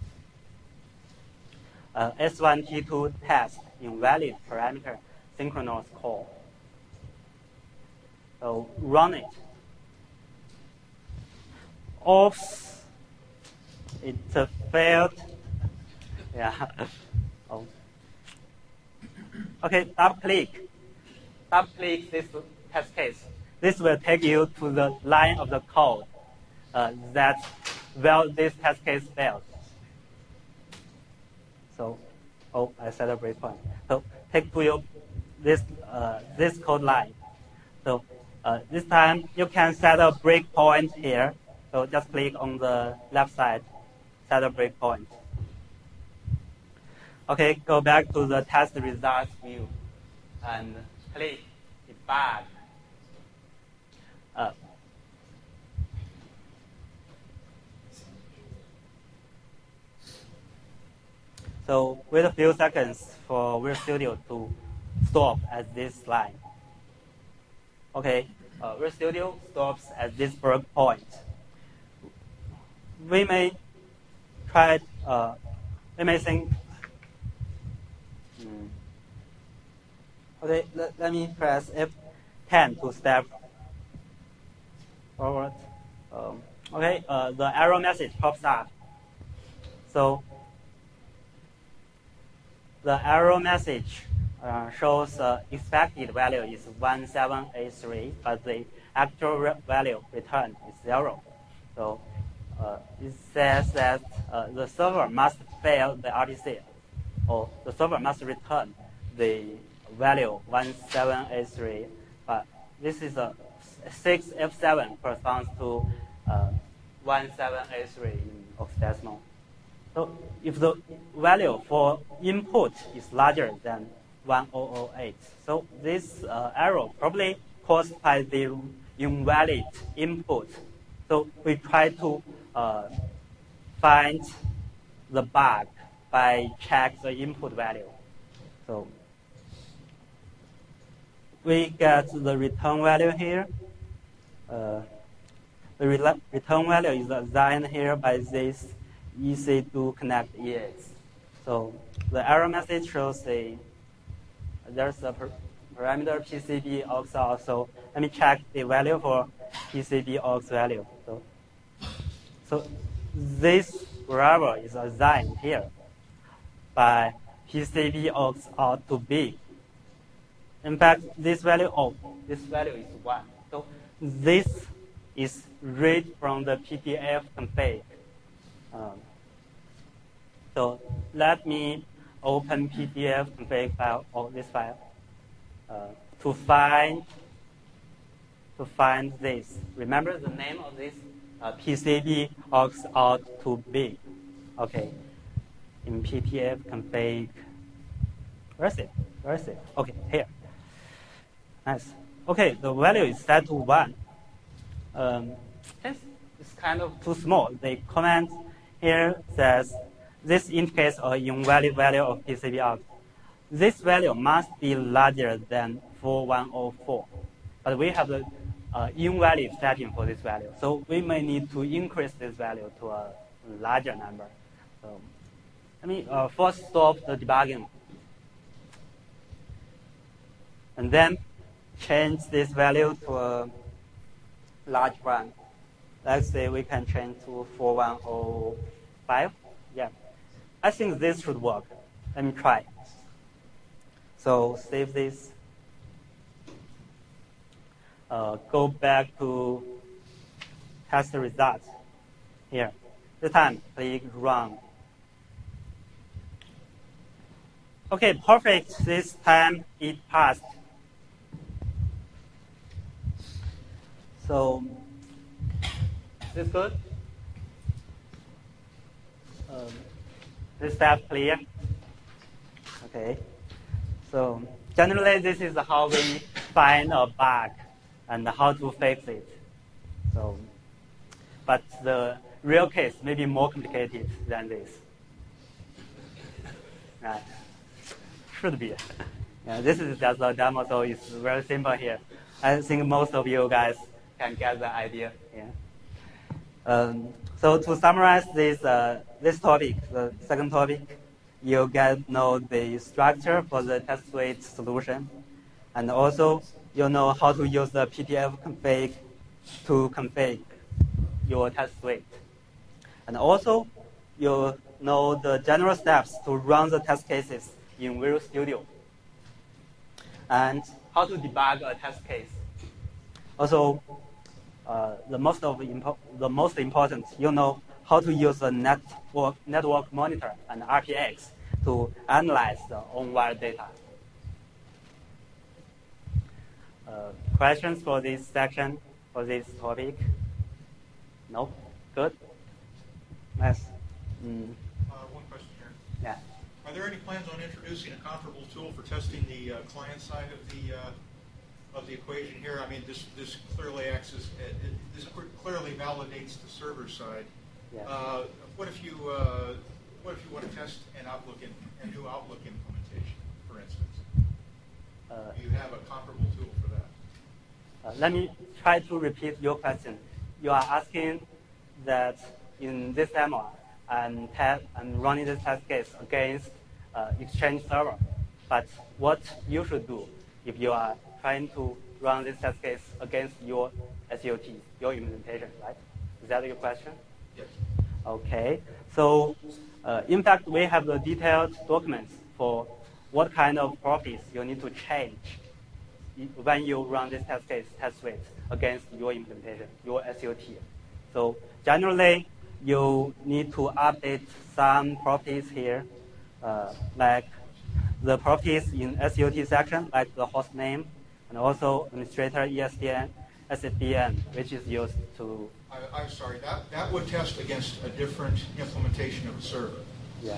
Uh, S one T two test invalid parameter synchronous call. So run it. Oops, it uh, failed. Yeah. Oh. Okay, double click. Double click this test case. This will take you to the line of the code uh, that where this test case failed. So, oh, I set a breakpoint. So take to you this uh, this code line. So uh, this time you can set a breakpoint here. So just click on the left side, set a breakpoint. Okay, go back to the test results view and click debug. Uh, so wait a few seconds for Visual Studio to stop at this line. Okay, uh, Visual Studio stops at this breakpoint. We may try, uh, we may think, hmm. Okay, let, let me press F ten to step forward. Um, okay, uh, the error message pops up. So the error message uh, shows uh, expected value is one seven eight three, but the actual re value returned is zero. So Uh, it says that uh, the server must fail the R T C, or the server must return the value one seven eight three. But this is a six F seven corresponds to uh, one seven eight three in octadecimal. So if the value for input is larger than one thousand eight, so this uh, error probably caused by the invalid input. So we try to uh, find the bug by check the input value. So we get the return value here. Uh, the re return value is assigned here by this E C two Connect E X. So the error message shows the there's a per parameter P C B aux out. So let me check the value for P C B aux value. So, so this variable is assigned here by P C B aux out to big. In fact, this value oh, this value is one. So this is read from the P D F config. Um, so let me open P D F config file or this file uh, to find to find this. Remember the name of this uh, P C B aux out to big. Okay, in P D F config. Where is it? Where is it? Okay, here. Nice. Okay, the value is set to one. Um, this is kind of too small. The comment here says this indicates an invalid value of P C B aux. This value must be larger than four one zero four, but we have the uh, invalid setting for this value. So we may need to increase this value to a larger number. So let me uh, first stop the debugging. And then change this value to a large one. Let's say we can change to four one zero five. Yeah, I think this should work. Let me try. So save this. Uh, go back to test results. Here, this time click run. Okay, perfect. This time it passed. So, is this good? Um, this step clear? Okay. So, generally, this is how we find a bug and how to fix it. So, but the real case may be more complicated than this. Right. Should be. Yeah, this is just a demo, so it's very simple here. I think most of you guys can get the idea. Yeah. Um, so to summarize this uh, this topic, the second topic, you get know the structure for the test suite solution, and also you know how to use the P T F config to config your test suite, and also you know the general steps to run the test cases in Visual Studio, and how to debug a test case. Also, uh, the most of the, impo the most important, you know how to use the network network monitor and R P X to analyze the on-wire data. Uh, questions for this section, for this topic? No? Good? Yes. Mm. Uh, one question here. Yeah. Are there any plans on introducing a comparable tool for testing the uh, client side of the uh, of the equation here? I mean, this this clearly acts as it, it, this clearly validates the server side. Yeah. Uh, what if you uh, what if you want to test an Outlook in, a new Outlook implementation, for instance? Uh, Do you have a comparable tool for that? Uh, let me try to repeat your question. You are asking that in this demo, I'm, I'm running this test case against uh, Exchange server. But what you should do if you are trying to run this test case against your S O T, your implementation, right? Is that your question? Yes. Okay. So, uh, in fact, we have the detailed documents for what kind of properties you need to change when you run this test case test suite against your implementation, your S O T. So generally, you need to update some properties here, uh, like the properties in S O T section, like the host name, and also administrator E S D N, S S D N, which is used to. I, I'm sorry. That that would test against a different implementation of a server. Yeah.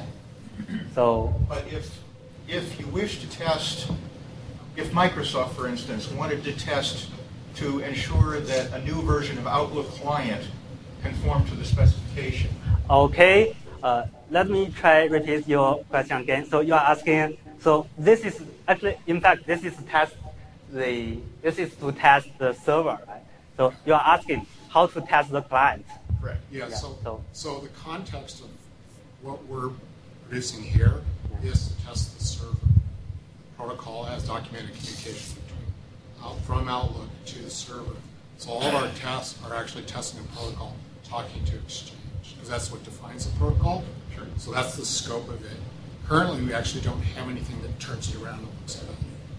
So. But if if you wish to test, if Microsoft, for instance, wanted to test to ensure that a new version of Outlook client conformed to the specification. Okay. Uh, let me try repeat your question again. So you are asking. So this is actually, in fact, this is test the. This is to test the server, right? So you are asking how to test the client. Correct. Yeah. Yeah, So, so- so the context of what we're producing here is to test the server. The protocol has documented communication between out from Outlook to the server. So all of our tests are actually testing a protocol talking to Exchange, because that's what defines the protocol. Sure. So that's the scope of it. Currently, we actually don't have anything that turns it around and looks at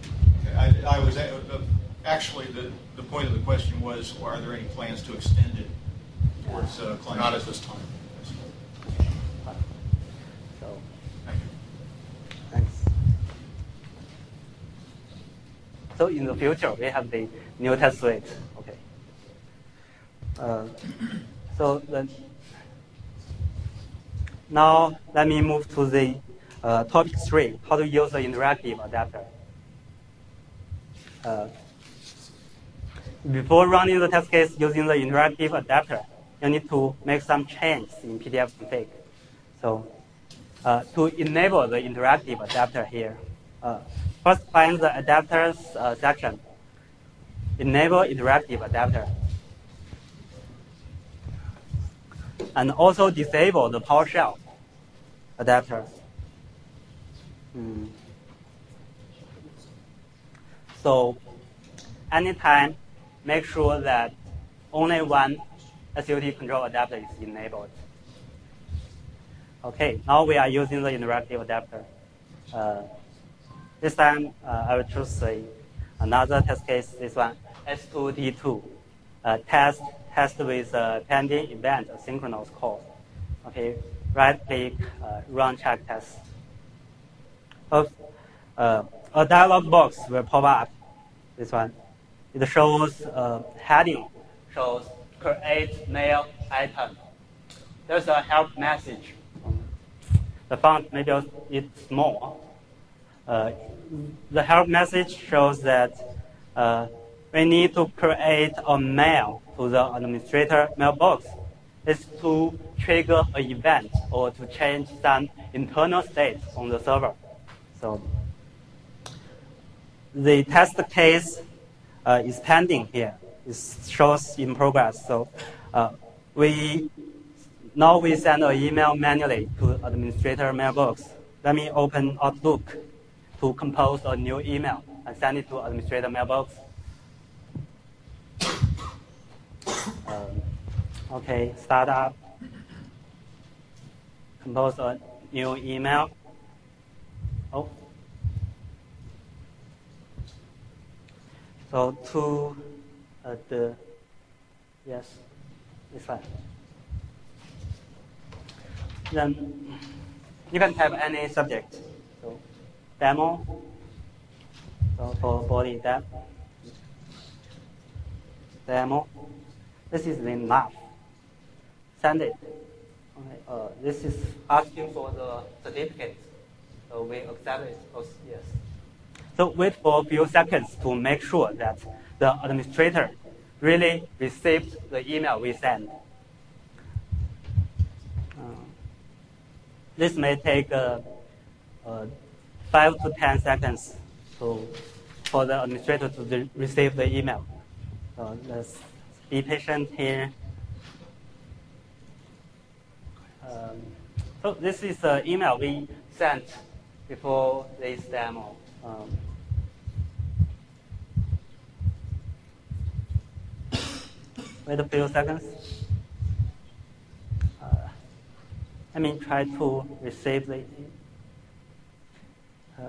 it. I, I was uh, actually the the point of the question was: are there any plans to extend it towards uh, client? Not at this time. So Thank you. thanks. So in the future, we have the new test suite. Okay. Uh, so then, now let me move to the uh, topic three: how to use the interactive adapter. Uh, before running the test case using the interactive adapter, you need to make some changes in P T F config. So uh, to enable the interactive adapter here, uh, first find the adapters uh, section. Enable interactive adapter. and also disable the PowerShell adapter. Hmm. So anytime, make sure that only one S U T control adapter is enabled. Okay, now we are using the interactive adapter. Uh, this time, uh, I will choose a, another test case, this one, S two D two. Uh, test, test with a pending event asynchronous call. Okay, right-click, uh, run check test. Uh, uh, a dialog box will pop up, this one. It shows uh, heading, shows create mail item. There's a help message. The font maybe it's small. Uh, the help message shows that uh, we need to create a mail to the administrator mailbox. It's to trigger an event or to change some internal state on the server. So the test case uh, is pending here. It shows in progress. So uh, we now we send an email manually to administrator mailbox. Let me open Outlook to compose a new email and send it to administrator mailbox. Um, okay, start up. Compose a new email. Oh. So to uh, the, yes, this one. Then you can type any subject. So demo, so for body that, demo. This is enough. Send it. Okay. Uh, this is asking for the certificate. So we accept it. Oh, yes. So wait for a few seconds to make sure that the administrator really received the email we sent. Uh, this may take uh, uh, five to ten seconds to, for the administrator to re receive the email. So let's be patient here. Um, so this is the email we sent before this demo. Um, wait a few seconds. Uh, let me try to receive the. Um,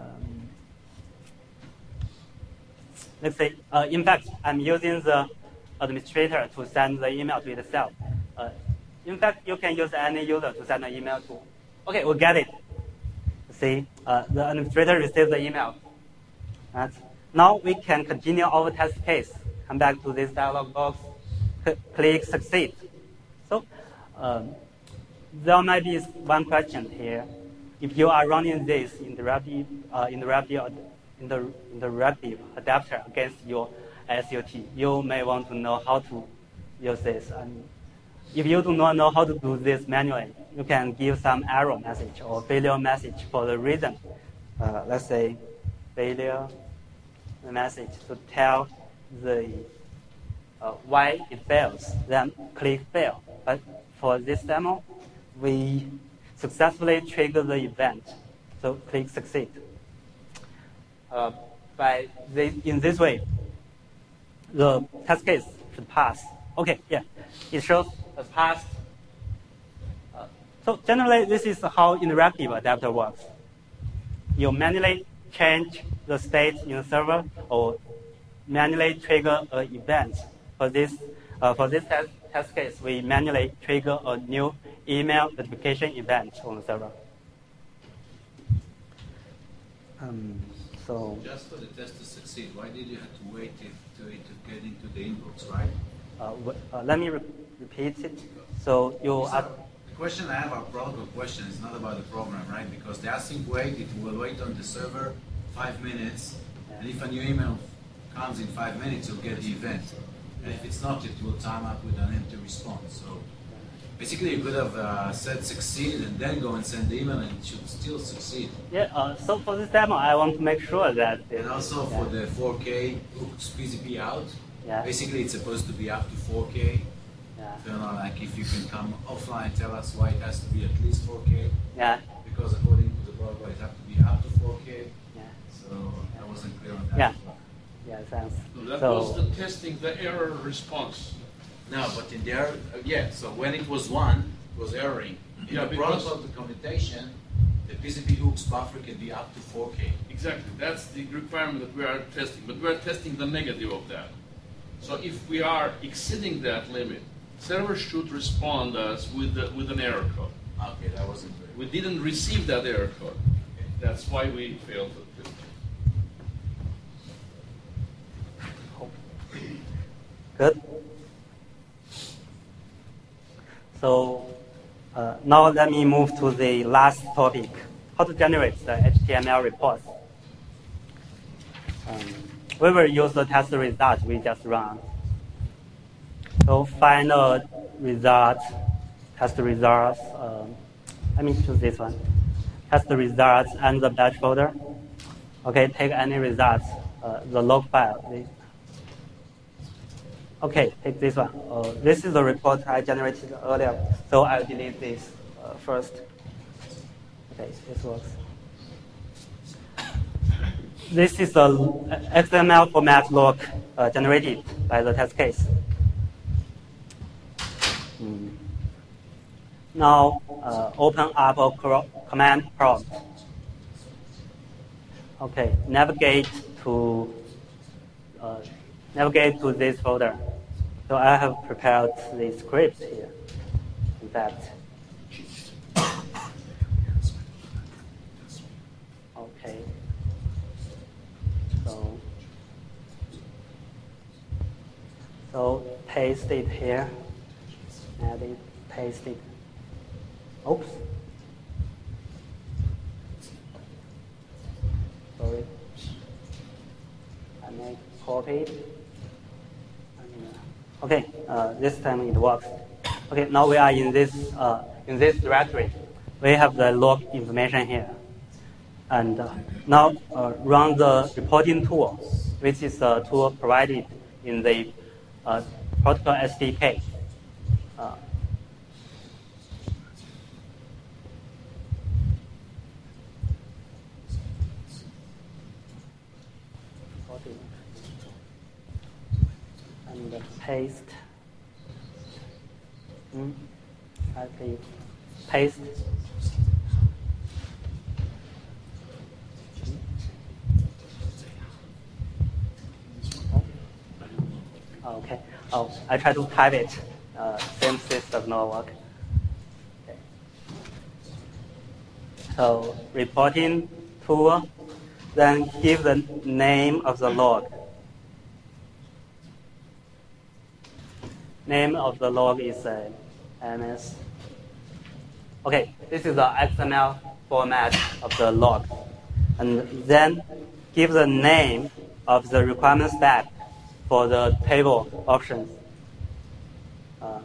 let's say, uh, in fact, I'm using the administrator to send the email to itself. Uh, in fact, you can use any user to send an email to. Okay, we get it. See, uh, the administrator received the email. Right. Now we can continue our test case. Come back to this dialog box, click succeed. So um, there might be one question here. If you are running this interactive, uh, interactive, inter, interactive adapter against your S U T, you may want to know how to use this. And if you do not know how to do this manually, you can give some error message or failure message for the reason. Uh, let's say failure message to tell the uh, why it fails. Then click fail. But for this demo, we successfully trigger the event. So click succeed. Uh, by this, in this way, the test case should pass. Okay, yeah, it shows as passed. Uh, so generally, this is how interactive adapter works. You manually change the state in the server or manually trigger an event. For this, uh, for this test, test case, we manually trigger a new email notification event on the server. Um, so just for the test to succeed, why did you have to wait it to, it to get into the inbox, right? Uh, uh, let me re repeat it. So you so are. The question I have, a protocol question, is not about the program, right? Because the async wait, it will wait on the server five minutes, yeah. And if a new email comes in five minutes, you'll get the event. And if it's not, it will time up with an empty response. So basically, you could have uh, said succeed and then go and send the email, and it should still succeed. Yeah. Uh, so for this demo, I want to make sure that. It, and also yeah. for the four K P Z P out. Yeah. Basically, it's supposed to be up to four K. Yeah. You know, like if you can come offline, tell us why it has to be at least four K. Yeah. Because according to the protocol, it has to be up to four K. Yeah. So I wasn't clear on that. Yeah. Yeah, thanks. So that So- was the testing the error response. No, but in the error, uh, yeah. So when it was one, it was erroring. In Yeah, the because- protocol documentation, the P C P hooks buffer can be up to four K. Exactly. That's the requirement that we are testing. But we are testing the negative of that. So if we are exceeding that limit, server should respond us with the, with an error code. Okay, that wasn't clear. We didn't receive that error code. That's why we failed to do it. Good. So uh, now let me move to the last topic, how to generate the H T M L reports. Um, we will use the test result we just run. So final result, test results. Um, let me choose this one. Test results and the batch folder. Okay, take any results, uh, the log file. This. Okay, take this one. Uh, this is the report I generated earlier, so I'll delete this uh, first. Okay, this works. This is the X M L format log uh, generated by the test case. Mm. Now, uh, open up a command prompt. Okay, navigate to uh, navigate to this folder. So I have prepared the script here. In fact, okay. So, so paste it here. Add it. Paste it. Oops. Sorry. I make copy it. Okay, uh, this time it works. Okay, now we are in this uh, in this directory. We have the log information here, and uh, now uh, run the reporting tool, which is a tool provided in the uh, protocol S D K. Uh, and paste. Mm. Okay, paste. Oh, okay. Oh, I try to type it. Uh, since this does not work. Okay. So reporting tool, then give the name of the log. Name of the log is uh, M S. Okay, this is the X M L format of the log. And then give the name of the requirement stack for the table options. Uh,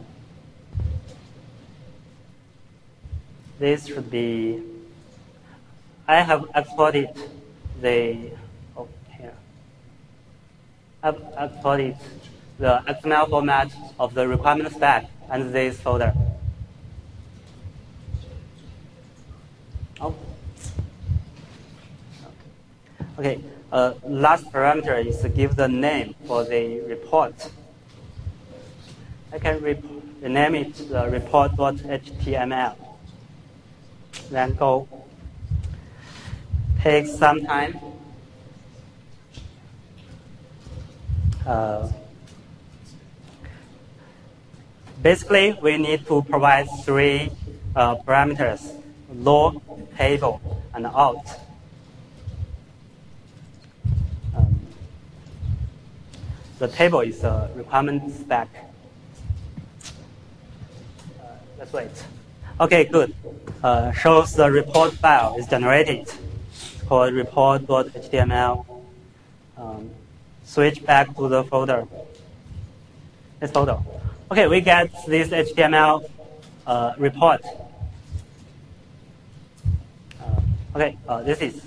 this should be, I have exported the, oh, here. I've exported the X M L format of the requirement stack and this folder. Oh. Okay, uh, last parameter is to give the name for the report. I can rep rename it the report.html. Then go. Take some time. Uh, basically, we need to provide three uh, parameters: log, table, and out. Um, the table is a requirement stack. Uh, let's wait. Okay, good. Uh, shows the report file is generated. It's called report.html. Um, switch back to the folder. This folder. Okay, we get this H T M L uh, report. Uh, okay, uh, this is.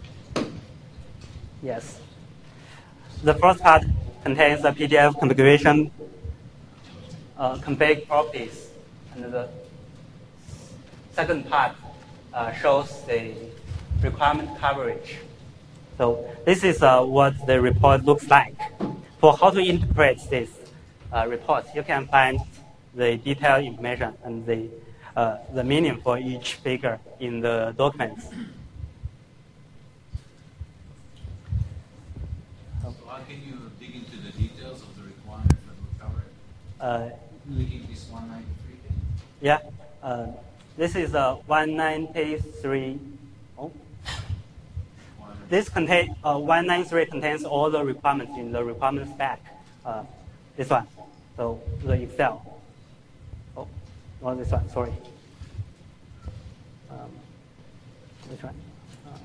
Yes. The first part contains the P D F configuration uh, config properties. And the second part uh, shows the requirement coverage. So this is uh, what the report looks like. For how to interpret this uh, report, you can find the detailed information and the, uh, the meaning for each figure in the documents. So how can you dig into the details of the requirements that were covered? Uh, Clicking this one ninety-three thing? Yeah, uh, this is a one ninety-three. Oh. This contain, uh, one ninety-three contains all the requirements in the requirement spec. Uh, this one, so the Excel. Oh, not this one, sorry. Um, which one? Um,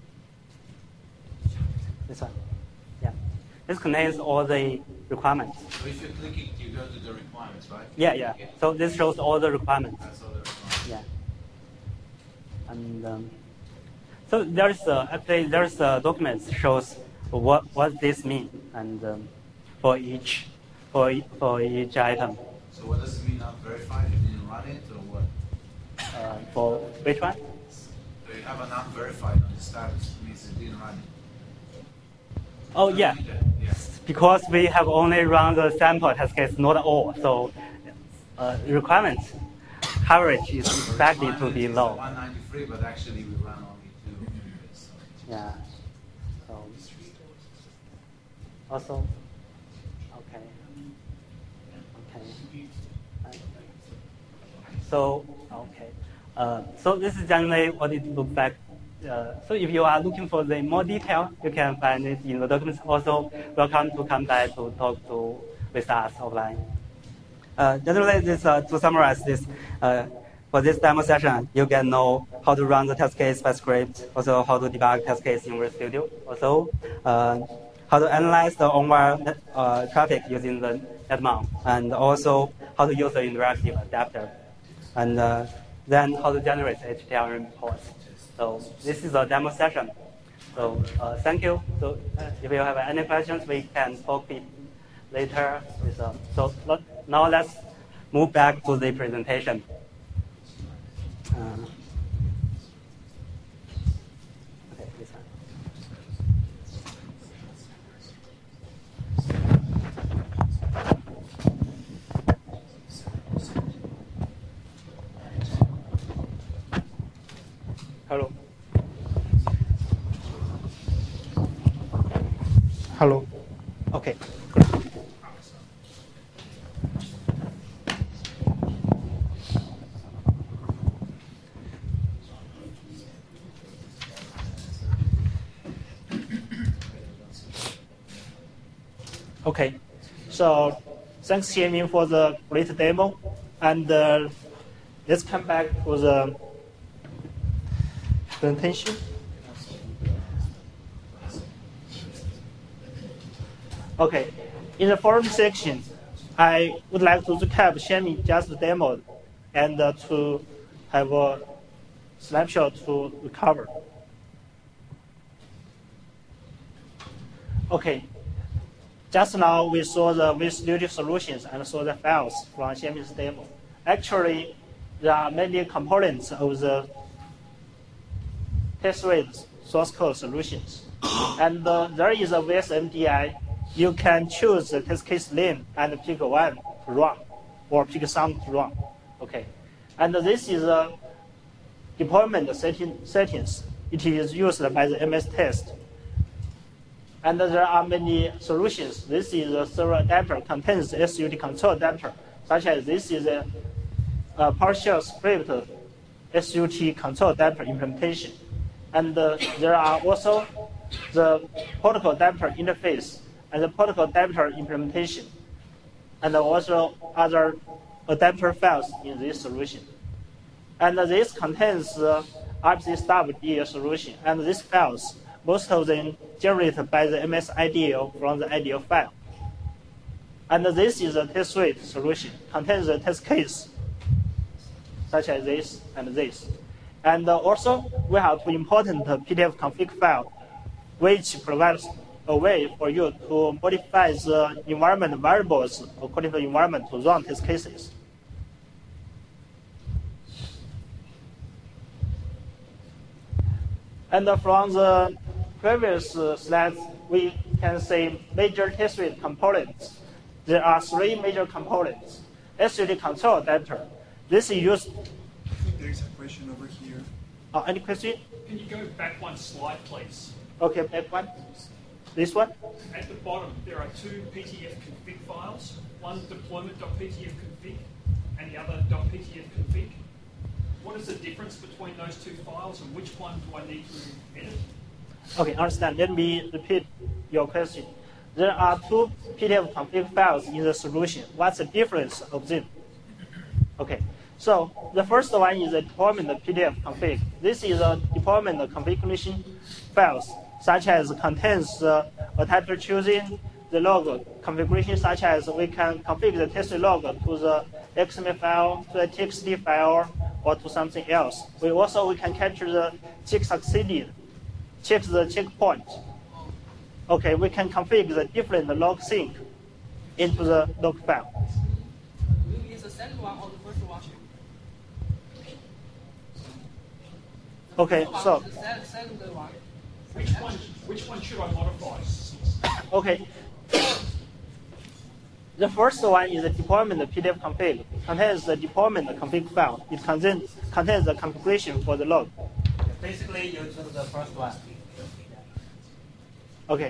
this one, yeah. This contains all the requirements. So if you click it, you go to the requirements, right? Yeah, yeah. Okay. So this shows all the requirements. That's all the requirements. Yeah. And um, so there's uh, actually there's a document shows what what this means and um, for each for e- for each item. So what does it mean not verified? You didn't run it or what? Uh, for which one? So you have a not verified on the status. It means it didn't run it. Oh yeah. Yes. Because we have only run the sample test case, not all. So uh, requirements coverage is expected to be low. one ninety-three, but actually we run only two. So. Yeah. So also, okay. Okay. So okay. Uh, so this is generally what it looks like. Uh, so if you are looking for the more detail, you can find it in the documents. Also, welcome to come back to talk to with us offline. Uh, generally, this uh, to summarize this, uh, for this demo session, you can know how to run the test case by script, also how to debug test case in Visual Studio, also uh, how to analyze the on-wire net, uh, traffic using the netmount, and also how to use the interactive adapter, and uh, then how to generate H T M L reports. So this is a demo session. So uh, thank you. So uh, if you have any questions, we can talk it later. With, uh, so let, now let's move back to the presentation. Uh, okay, this one. Hello. Hello. Okay. Okay. So thanks, Xianming, for the great demo. And uh, let's come back to the presentation. Okay, in the forum section, I would like to recap Xianming just demo and uh, to have a snapshot to recover. Okay, just now we saw the Visual Studio solutions and saw the files from Xianming's demo. Actually, there are many components of the test suite source code solutions. And uh, there is a V S M D I. You can choose the test case name and pick one to run, or pick some to run. Okay, and this is a deployment setting, settings. It is used by the M S test. And there are many solutions. This is a server adapter, contains the S U T control adapter, such as this is a, a PowerShell script S U T control adapter implementation. And uh, there are also the protocol adapter interface and the protocol adapter implementation, and also other adapter files in this solution. And this contains the R P C stub D L solution, and these files, most of them generated by the M S I D L from the I D L file. And this is a test suite solution, contains a test case, such as this and this. And also, we have two important P D F config file, which provides a way for you to modify the environment variables according to the environment to run test cases. And from the previous uh, slides, we can see major test suite components. There are three major components. S U T control adapter. This is used. I think there's a question over here. Uh, any question? Can you go back one slide, please? Okay, back one. This one? At the bottom, there are two P T F config files, one deployment.ptfconfig and the other .ptfconfig. What is the difference between those two files and which one do I need to edit? Okay, understand. Let me repeat your question. There are two P T F config files in the solution. What's the difference of them? Okay, so the first one is the deployment P T F config. This is a deployment configuration files, such as contains the adapter choosing, the log configuration, such as we can configure the test log to the X M L file, to the T X T file, or to something else. We also we can capture the check succeeded, check the checkpoint. Okay, we can configure the different log sync into the log file. Is the second one or the first one? Okay, so. The second one. Which one, which one should I modify? Okay. The first one is the deployment P D F config. It contains the deployment config file. It contains, contains the configuration for the log. Basically, you choose the first one. Okay.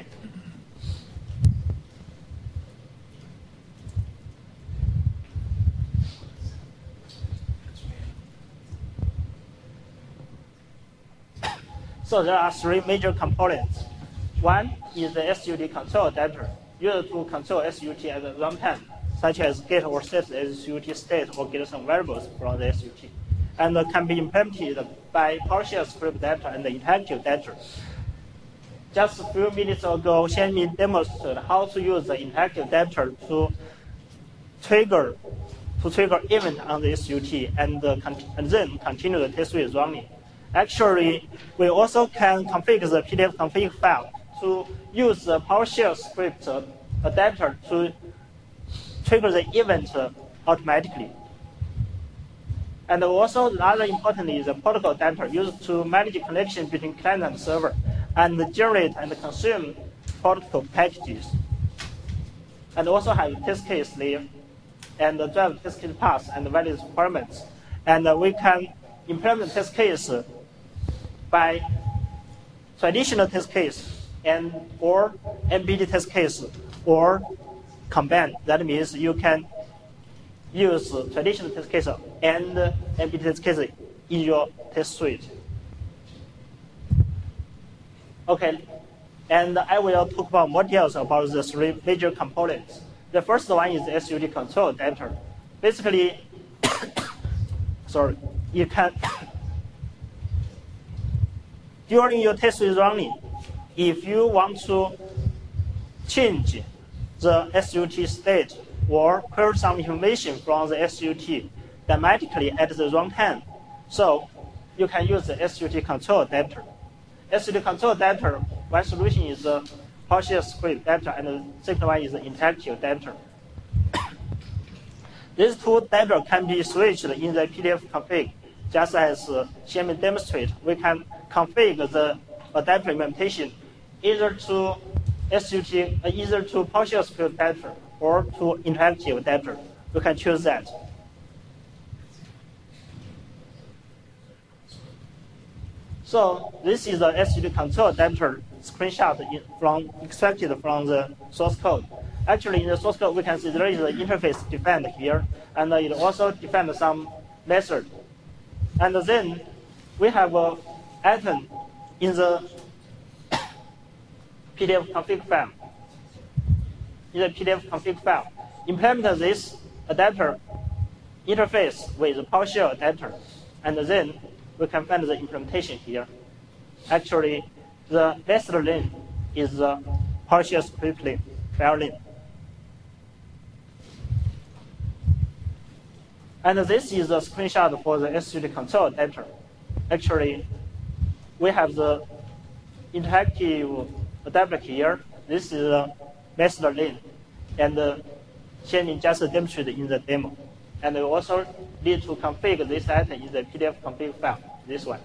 So there are three major components. One is the S U T control adapter, used to control S U T at the runtime, such as get or set the S U T state or get some variables from the S U T, and can be implemented by PowerShell script adapter and the interactive adapter. Just a few minutes ago, Xianmin demonstrated how to use the interactive adapter to trigger to trigger event on the S U T and, uh, and then continue the test suite running. Actually, we also can configure the P D F config file to use the PowerShell script adapter to trigger the event automatically. And also, another important is the protocol adapter used to manage connection between client and server and generate and consume protocol packages. And also have a test case layer and drive test case paths and valid requirements. And we can implement test case by traditional test case and or M B T test case or combine. That means you can use traditional test case and M B T test case in your test suite. Okay, and I will talk about more details about the three major components. The first one is the S U T control adapter. Basically, sorry, you can during your test suite running, if you want to change the S U T state or query some information from the S U T dynamically at the runtime, so you can use the S U T control adapter. S U T control adapter, one solution is the PowerShell script adapter, and the second one is the interactive adapter. These two adapters can be switched in the P D F config, just as uh, Xianmin demonstrated. We can configure the adapter implementation either to S U T, uh, either to PowerShell script adapter or to interactive adapter. You can choose that. So this is the S U T control adapter screenshot in, from extracted from the source code. Actually, in the source code, we can see there is an interface defined here, and it also defines some method. And then we have an item in the P D F config file. In the P D F config file, implement this adapter interface with the PowerShell adapter, and then we can find the implementation here. Actually, the master lane is the PowerShell script lane, file lane. And this is a screenshot for the S U T control adapter. Actually, we have the interactive adapter here, This is a master lane, and uh, Xianming just demonstrated in the demo. And we also need to configure this item in the P D F config file, this one.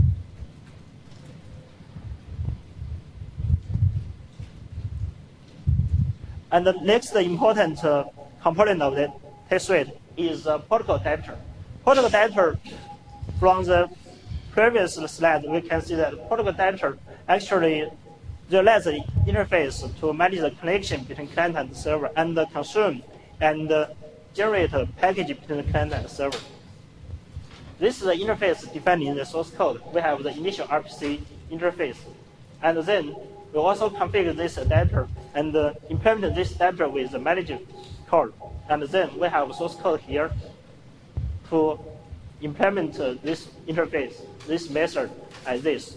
And the next important uh, component of the test suite is the protocol adapter. Protocol adapter, from the previous slide, we can see that protocol adapter actually realizes the interface to manage the connection between client and server, and uh, consume and uh, generate a package between the client and server. This is the interface defined in the source code. We have the initial R P C interface, and then we also configure this adapter and uh, implement this adapter with the manager code. And then we have source code here to implement uh, this interface, this method as this.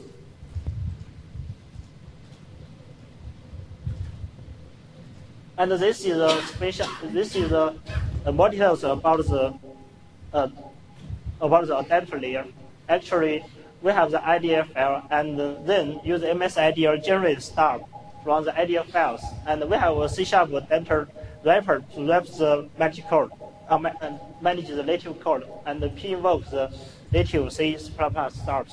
And this is a special. This is a, a more details about the uh, about the adapter layer. Actually, we have the I D F file, and uh, then use M S I D or generate stuff from the I D F files. And we have a C sharp adapter wrapper to wrap the magic code, uh, ma and manage the native code, and p-invoke the native C plus plus stars.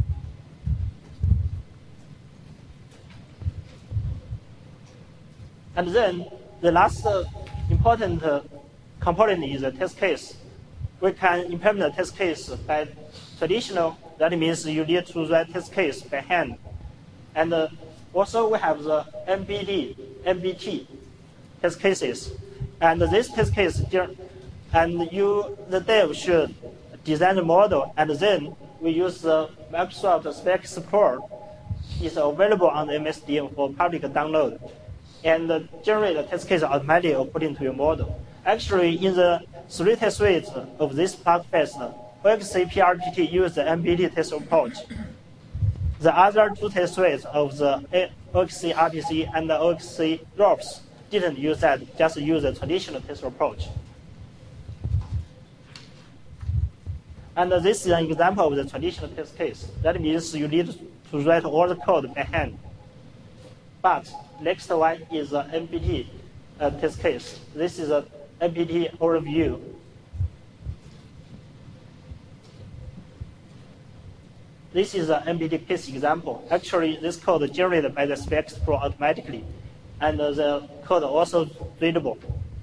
And then the last uh, important uh, component is the test case. We can implement the test case by traditional. That means you need to write test case by hand. And uh, also we have the M B D, M B T test cases. And this test case, and you, the dev should design the model, and then we use the Microsoft Spec Explorer. It's available on the M S D N for public download, and uh, generate a test case automatically according to your model. Actually, in the three test suites of this Plugfest, O X C P R P T use the M B D test approach. The other two test suites of the O X C R P C and the O X C R O P S didn't use that, just use the traditional test approach. And uh, this is an example of the traditional test case. That means you need to write all the code by hand. But next one is the M B T uh, test case. This is a M B T overview. This is an M B T case example. Actually, this code is generated by the Spec Explorer automatically, and uh, the code also readable.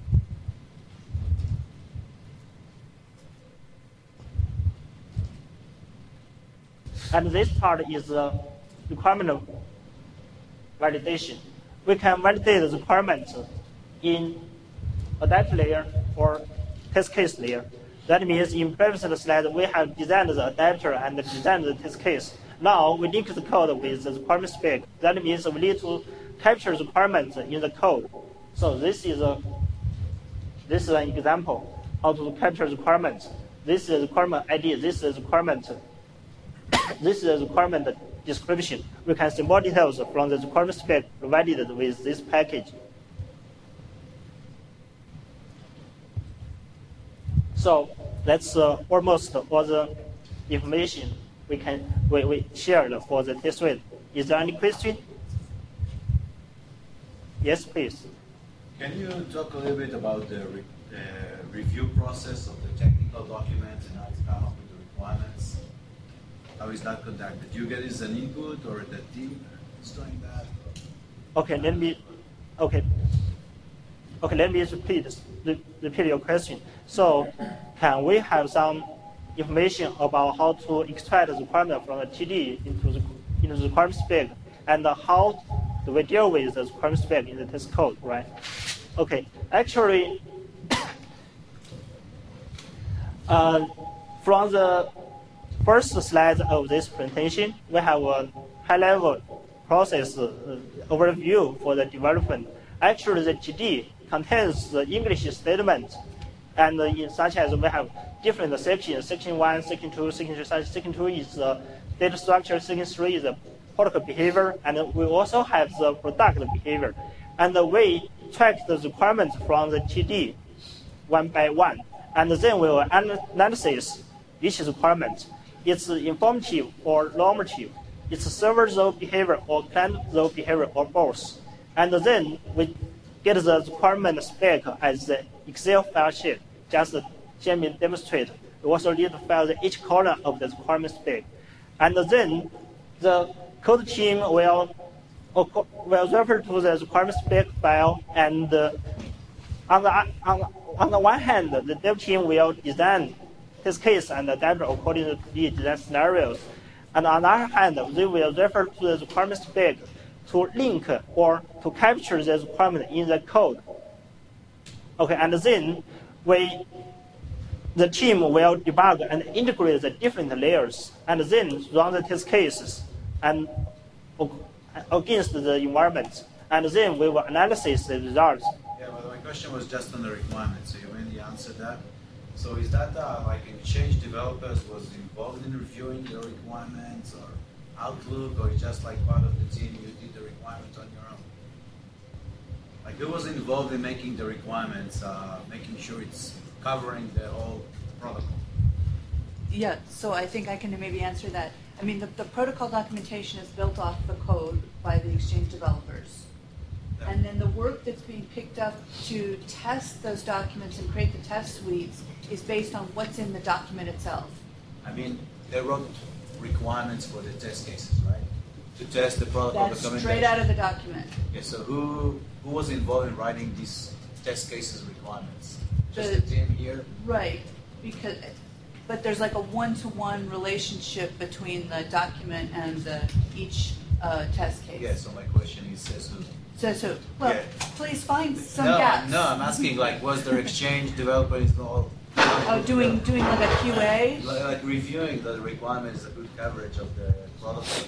And this part is the requirement validation. We can validate the requirements in adapter layer or test case layer. That means in previous slide, we have designed the adapter and designed the test case. Now we link the code with the requirement spec. That means we need to capture the requirements in the code. So this is a this is an example how to capture requirements. This is requirement I D. This is requirement. This is requirement description. We can see more details from the requirement spec provided with this package. So that's uh, almost all the information we can we, we shared for the test suite. Is there any question? Yes, please. Can you talk a little bit about the re, uh, review process of the technical documents and how to come up with the requirements? How is that conducted? Do you get it as an input, or the team is doing that? Okay, let me. Okay. Okay, let me repeat repeat your question. So, can we have some information about how to extract the requirement from the T D into the into the requirement spec, and how do we deal with the requirement spec in the test code, right? Okay, actually, uh, from the first slide of this presentation, we have a high-level process uh, overview for the development. Actually, the T D contains the English statement, and uh, in such as we have different sections, section one, section two, section three. Section two is the data structure, section three is the protocol behavior, and we also have the product behavior. And uh, we track the requirements from the T D one by one, and then we will analyze each requirement. It's informative or normative. It's server zone behavior or client zone behavior or both. And then we get the requirement spec as the Excel file sheet, just Jamie demonstrate. We also need to file the each column of the requirement spec. And then the code team will, will refer to the requirement spec file, and uh, on, the, on, on the one hand, the dev team will design test case and adapt according to the design scenarios. And on the other hand, they will refer to the requirement spec to link or to capture the requirement in the code. Okay, and then we, the team will debug and integrate the different layers, and then run the test cases and against the environment, and then we will analyze the results. Yeah, but my question was just on the requirements, so you mainly answered that. So is that uh, like in Change developers was involved in reviewing the requirements or Outlook, or just like part of the team you did the requirement on your own? Like who was involved in making the requirements, uh, making sure it's covering the whole protocol? Yeah, so I think I can maybe answer that. I mean, the, the protocol documentation is built off the code by the Exchange developers. Yeah. And then the work that's being picked up to test those documents and create the test suites is based on what's in the document itself. I mean, they wrote requirements for the test cases, right? To test the protocol That's documentation. straight out of the document. Yeah, so who who was involved in writing these test cases requirements? Just The- the team here? Right, because, but there's like a one-to-one relationship between the document and the, each uh, test case. Yeah, so my question is, says who? So, so, well, Yeah. please find some no, gaps. No, I'm asking, like, was there Exchange developer involved? Oh, doing, doing like a Q A? Like, like reviewing the requirements, the good coverage of the protocol?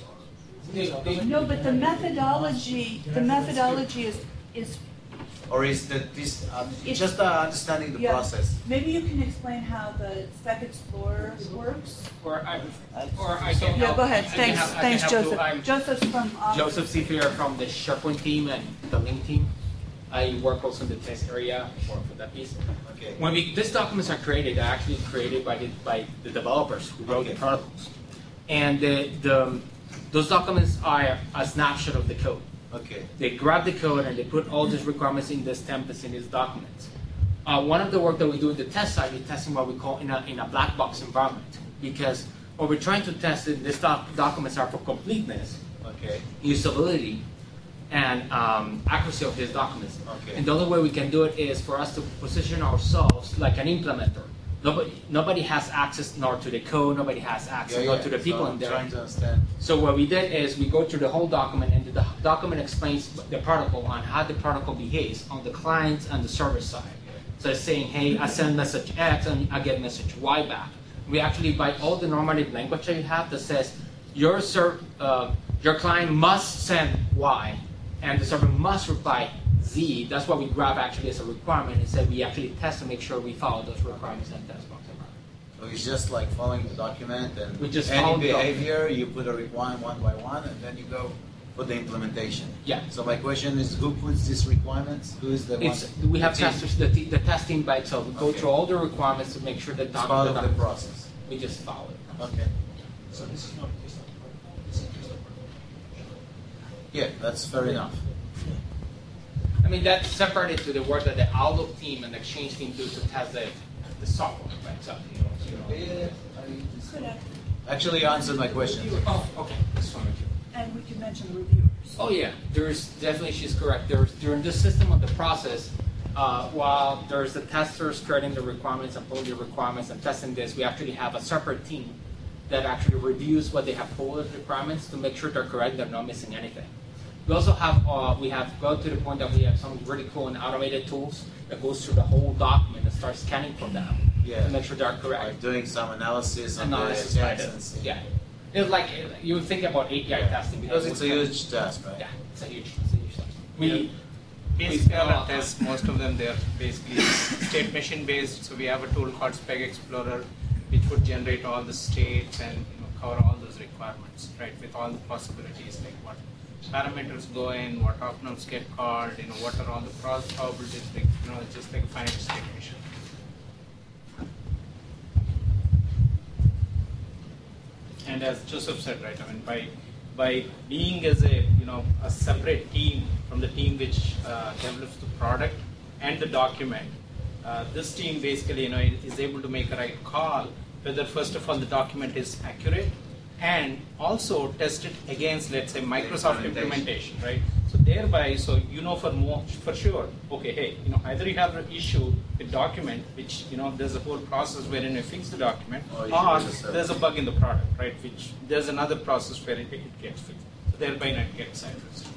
No, but the methodology, the methodology is, is Or is that this, um, It's- just uh, understanding the yeah. process? Maybe you can explain how the Spec Explorer works? Or I, or I can Yeah, help. go ahead. I can Thanks, help- I can thanks, help too. Joseph. I'm Joseph's from. um, Joseph Seafair from the SharePoint team and the Link team. I work also in the test area for, for that piece. Okay. When we, these documents are created, they're actually created by the, by the developers who wrote Okay. the protocols. And the, the, those documents are a snapshot of the code. Okay. They grab the code and they put all these requirements in this templates in these documents. Uh, one of the work that we do in the test side is testing what we call in a, in a black box environment, because what we're trying to test in these doc documents are for completeness, Okay. usability, and um, accuracy of these documents. Okay. And the only way we can do it is for us to position ourselves like an implementer. Nobody, nobody has access nor to the code, nobody has access Yeah, nor yeah. to the people so in there. I'm trying to understand. So what we did is we go through the whole document, and the document explains the protocol on how the protocol behaves on the client and the server side. So it's saying, hey, I send message X and I get message Y back. We actually write all the normative language that you have that says your ser uh, your client must send Y, and the server must reply Z. That's what we grab actually as a requirement, and say we actually test to make sure we follow those requirements and test box environment. So it's just like following the document, and We just any follow the behavior, you put a requirement one by one, and then you go for the implementation. Yeah. So my question is, who puts these requirements? Who is the It's, one? we have the team? testers, the, te- the testing by itself. We go Okay. through all the requirements to make sure that It's part of the document- process. we just follow it. Okay. So this is not this is not this is just a Yeah, that's fair enough. I mean, that's separated to the work that the Outlook team and the Exchange team do to test the, the software by itself. You know, you know. Could have. Actually, you answered my question. Oh, okay. That's fine. And we could mention the reviewers. Oh yeah, there's definitely, she's correct. There's during this system of the process, uh, while there's the testers creating the requirements and pulling the requirements and testing this, we actually have a separate team that actually reviews what they have pulled as requirements to make sure they're correct, they're not missing anything. We also have, uh, we have got to the point that we have some really cool and automated tools that goes through the whole document and starts scanning for them Yeah. to make sure they're correct. Like doing some analysis on Analysis the by text the- and see. yeah. It's like, you would think about A P I Yeah. testing. Because it's a huge task, right? Yeah, it's a huge, it's a huge task. We, Basically, spend a lot our of tests, most of them, they're basically state machine based. So we have a tool called Spec Explorer, which would generate all the states and you know, cover all those requirements, right? With all the possibilities, like what parameters go in, what options get called, you know, what are all the cross probabilities, like, you know, just like a finite state machine. And as Joseph said, right, I mean, by by being as a you know a separate team from the team which uh, develops the product and the document, uh, this team basically you know is able to make a right call whether first of all the document is accurate, and also test it against, let's say, Microsoft implementation, right? So thereby, so you know for more for sure, okay, hey, you know either you have an issue with document, which you know there's a whole process wherein you fix the document, or, or there's a bug in the product, right? Which there's another process where it, it gets fixed. So thereby it gets addressed.